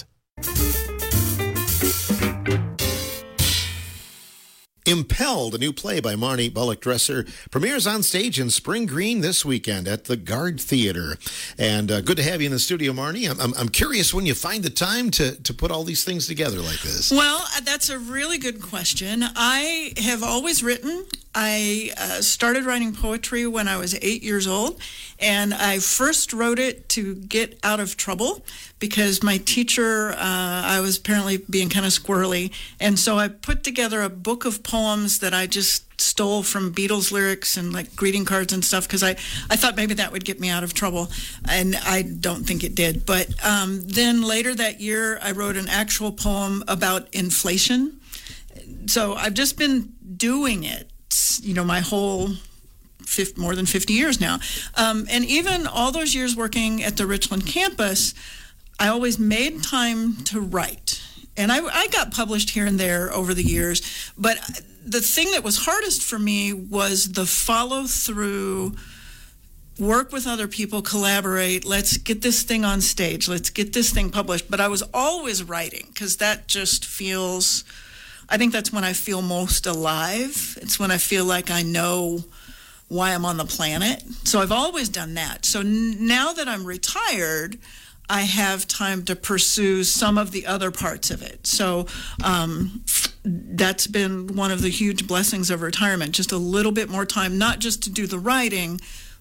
[SPEAKER 26] Impelled, a new play by Marnie Bullock-Dresser, premieres on stage in Spring Green this weekend at the Guard Theater. And uh, good to have you in the studio, Marnie. I'm, I'm, I'm curious when you find the time to, to put all these things together like this.
[SPEAKER 17] Well, that's a really good question. I have always written. I uh, started writing poetry when I was eight years old, and I first wrote it to get out of trouble because my teacher, uh, I was apparently being kind of squirrely, and so I put together a book of poems that I just stole from Beatles lyrics and like greeting cards and stuff because I, I thought maybe that would get me out of trouble, and I don't think it did. But um, then later that year, I wrote an actual poem about inflation. So I've just been doing it, you know, my whole fifty, more than fifty years now. Um, and even all those years working at the Richland campus, I always made time to write. And I, I got published here and there over the years. But the thing that was hardest for me was the follow through, work with other people, collaborate, let's get this thing on stage, let's get this thing published. But I was always writing because that just feels... I think that's when I feel most alive. It's when I feel like I know why I'm on the planet. So I've always done that. So n- now that I'm retired, I have time to pursue some of the other parts of it. So um, that's been one of the huge blessings of retirement, just a little bit more time, not just to do the writing,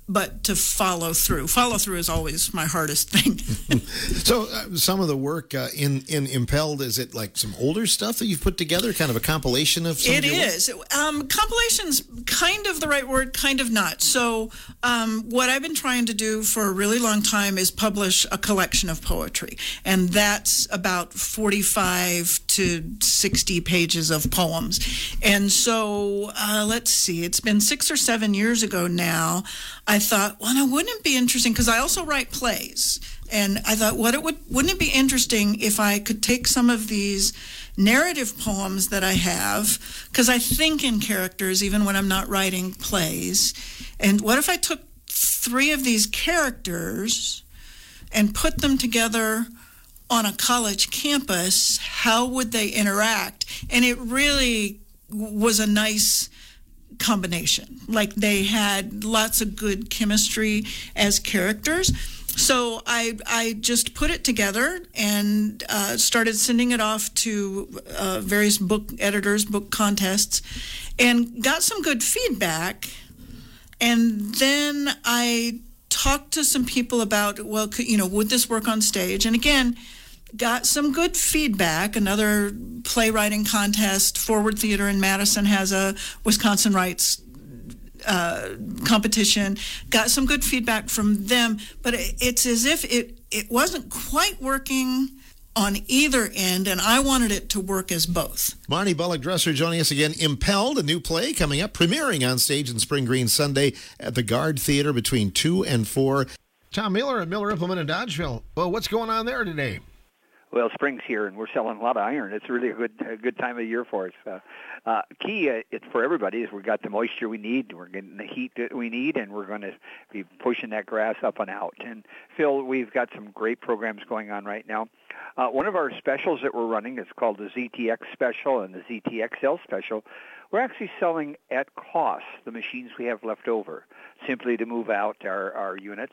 [SPEAKER 17] but to follow through. Follow through is always my hardest thing.
[SPEAKER 26] So uh, some of the work uh, in, in Impelled, is it like some older stuff that you've put together, kind of a compilation of some
[SPEAKER 17] It
[SPEAKER 26] of your
[SPEAKER 17] is. Um, compilation's kind of the right word, kind of not. So um, what I've been trying to do for a really long time is publish a collection of poetry. And that's about forty-five to sixty pages of poems. And so uh, let's see, it's been six or seven years ago now. I thought, well, now, wouldn't it be interesting, because I also write plays, and I thought, what it would wouldn't it be interesting if I could take some of these narrative poems that I have, because I think in characters even when I'm not writing plays, and what if I took three of these characters and put them together on a college campus? How would they interact? And it really was a nice combination. Like, they had lots of good chemistry as characters. So I I just put it together and uh, started sending it off to uh, various book editors, book contests, and got some good feedback. And then I talked to some people about, well, could, you know, would this work on stage? And again, got some good feedback. Another playwriting contest, Forward Theater in Madison, has a Wisconsin Writes uh, competition. Got some good feedback from them, but it, it's as if it, it wasn't quite working on either end, and I wanted it to work as both.
[SPEAKER 26] Marnie Bullock-Dresser joining us again. Impelled, a new play coming up, premiering on stage in Spring Green Sunday at the Guard Theater between two and four. Tom Miller at Miller Implement in Dodgeville. Well, what's going on there today?
[SPEAKER 19] Well, spring's here, and we're selling a lot of iron. It's really a good a good time of year for us. Uh, uh, key uh, it, for everybody is we've got the moisture we need, we're getting the heat that we need, and we're going to be pushing that grass up and out. And, Phil, we've got some great programs going on right now. Uh, one of our specials that we're running is called the Z T X Special and the Z T X L Special. We're actually selling at cost the machines we have left over, simply to move out our, our units.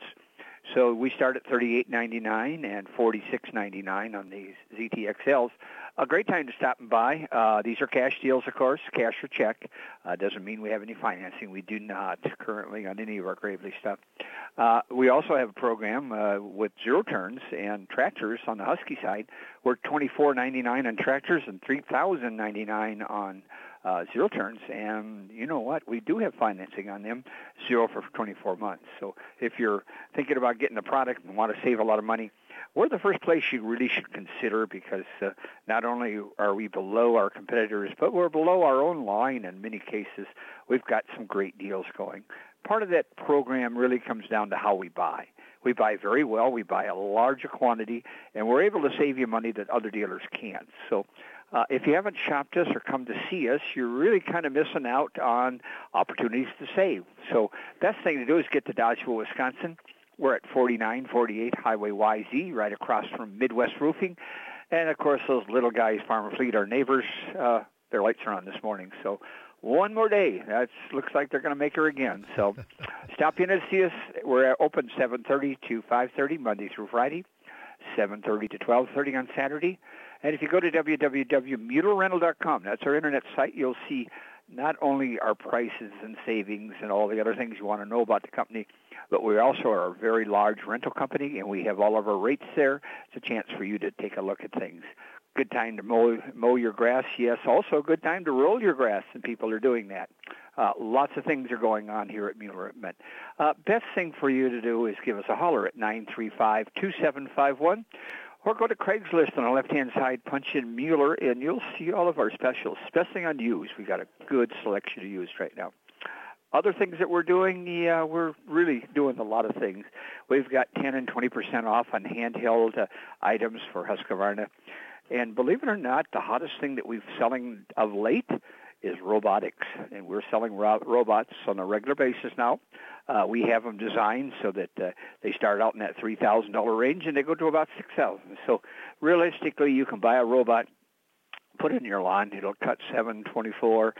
[SPEAKER 19] So we start at thirty-eight ninety-nine and forty-six ninety-nine on these Z T X Ls. A great time to stop and buy. Uh, these are cash deals, of course, cash or check. Uh, doesn't mean we have any financing. We do not currently on any of our Gravely stuff. Uh, we also have a program uh, with zero turns and tractors on the Husky side. We're twenty-four ninety-nine on tractors and three thousand ninety-nine on Uh, zero turns, and you know what? We do have financing on them, zero for twenty-four months. So if you're thinking about getting the product and want to save a lot of money, we're the first place you really should consider, because uh, not only are we below our competitors, but we're below our own line in many cases. We've got some great deals going. Part of that program really comes down to how we buy. We buy very well. We buy a larger quantity, and we're able to save you money that other dealers can't. So uh, if you haven't shopped us or come to see us, you're really kind of missing out on opportunities to save. So best thing to do is get to Dodgeville, Wisconsin. We're at forty-nine forty-eight Highway Y Z, right across from Midwest Roofing. And, of course, those little guys, Farmer Fleet, our neighbors, uh, their lights are on this morning. So one more day. That looks like they're going to make her again. So stop in and see us. We're open seven thirty to five thirty Monday through Friday, seven thirty to twelve thirty on Saturday. And if you go to w w w dot mueller rental dot com, that's our internet site, you'll see not only our prices and savings and all the other things you want to know about the company, but we also are a very large rental company, and we have all of our rates there. It's a chance for you to take a look at things. Good time to mow, mow your grass, yes. Also a good time to roll your grass, and people are doing that. Uh, lots of things are going on here at Mueller Implement. Uh, best thing for you to do is give us a holler at nine three five, two seven five one, or go to Craigslist on the left-hand side, punch in Mueller, and you'll see all of our specials, especially on used. We've got a good selection of used right now. Other things that we're doing, yeah, we're really doing a lot of things. We've got ten and twenty percent off on handheld uh, items for Husqvarna. And believe it or not, the hottest thing that we've selling of late is robotics. And we're selling ro- robots on a regular basis now. Uh, we have them designed so that uh, they start out in that three thousand dollars range and they go to about six thousand dollars. So realistically, you can buy a robot, put it in your lawn, it'll cut seven twenty-four,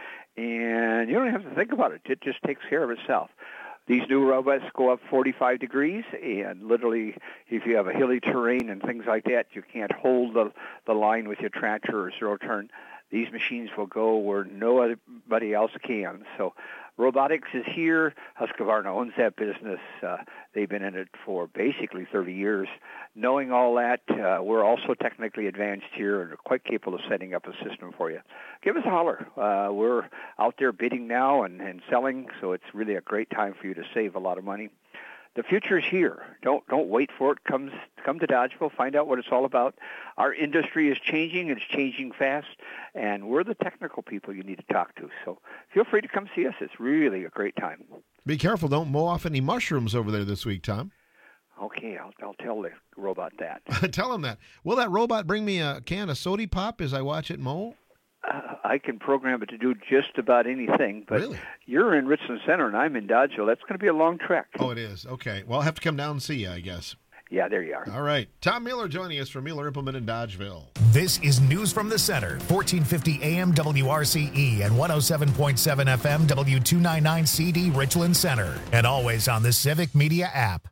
[SPEAKER 19] and you don't have to think about it. It just takes care of itself. These new robots go up forty-five degrees, and literally, if you have a hilly terrain and things like that, you can't hold the, the line with your tractor or zero turn. These machines will go where nobody else can. So robotics is here. Husqvarna owns that business. Uh, they've been in it for basically thirty years. Knowing all that, uh, we're also technically advanced here and are quite capable of setting up a system for you. Give us a holler. Uh, we're out there bidding now and, and selling, so it's really a great time for you to save a lot of money. The future is here. Don't don't wait for it. Come come to Dodgeville. Find out what it's all about. Our industry is changing. It's changing fast, and we're the technical people you need to talk to. So feel free to come see us. It's really a great time.
[SPEAKER 20] Be careful. Don't mow off any mushrooms over there this week, Tom.
[SPEAKER 19] Okay, I'll I'll tell the robot that.
[SPEAKER 20] Tell him that. Will that robot bring me a can of Sody Pop as I watch it mow?
[SPEAKER 19] Uh, I can program it to do just about anything, but
[SPEAKER 20] really?
[SPEAKER 19] You're in Richland Center and I'm in Dodgeville. That's going to be a long trek.
[SPEAKER 20] Oh, it is. Okay. Well, I'll have to come down and see you, I guess.
[SPEAKER 19] Yeah, there you are.
[SPEAKER 20] All right. Tom Mueller joining us from Mueller Implement in Dodgeville.
[SPEAKER 1] This is News from the Center, fourteen fifty A M W R C E and one oh seven point seven F M W two ninety-nine C D Richland Center, and always on the Civic Media app.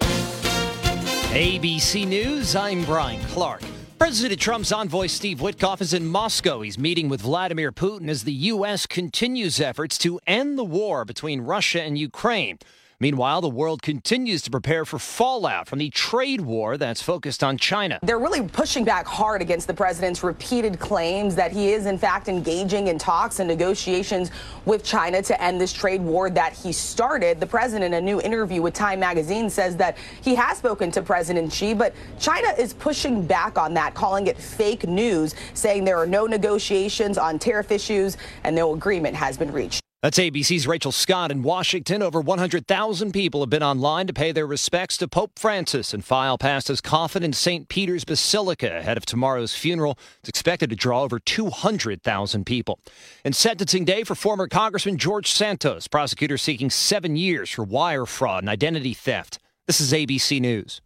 [SPEAKER 21] A B C News, I'm Brian Clark. President Trump's envoy Steve Witkoff is in Moscow. He's meeting with Vladimir Putin as the U S continues efforts to end the war between Russia and Ukraine. Meanwhile, the world continues to prepare for fallout from the trade war that's focused on China.
[SPEAKER 22] They're really pushing back hard against the president's repeated claims that he is, in fact, engaging in talks and negotiations with China to end this trade war that he started. The president, in a new interview with Time magazine, says that he has spoken to President Xi, but China is pushing back on that, calling it fake news, saying there are no negotiations on tariff issues and no agreement has been reached.
[SPEAKER 21] That's A B C's Rachel Scott in Washington. Over one hundred thousand people have been online to pay their respects to Pope Francis and file past his coffin in Saint Peter's Basilica ahead of tomorrow's funeral. It's expected to draw over two hundred thousand people. And sentencing day for former Congressman George Santos. Prosecutors seeking seven years for wire fraud and identity theft. This is A B C News.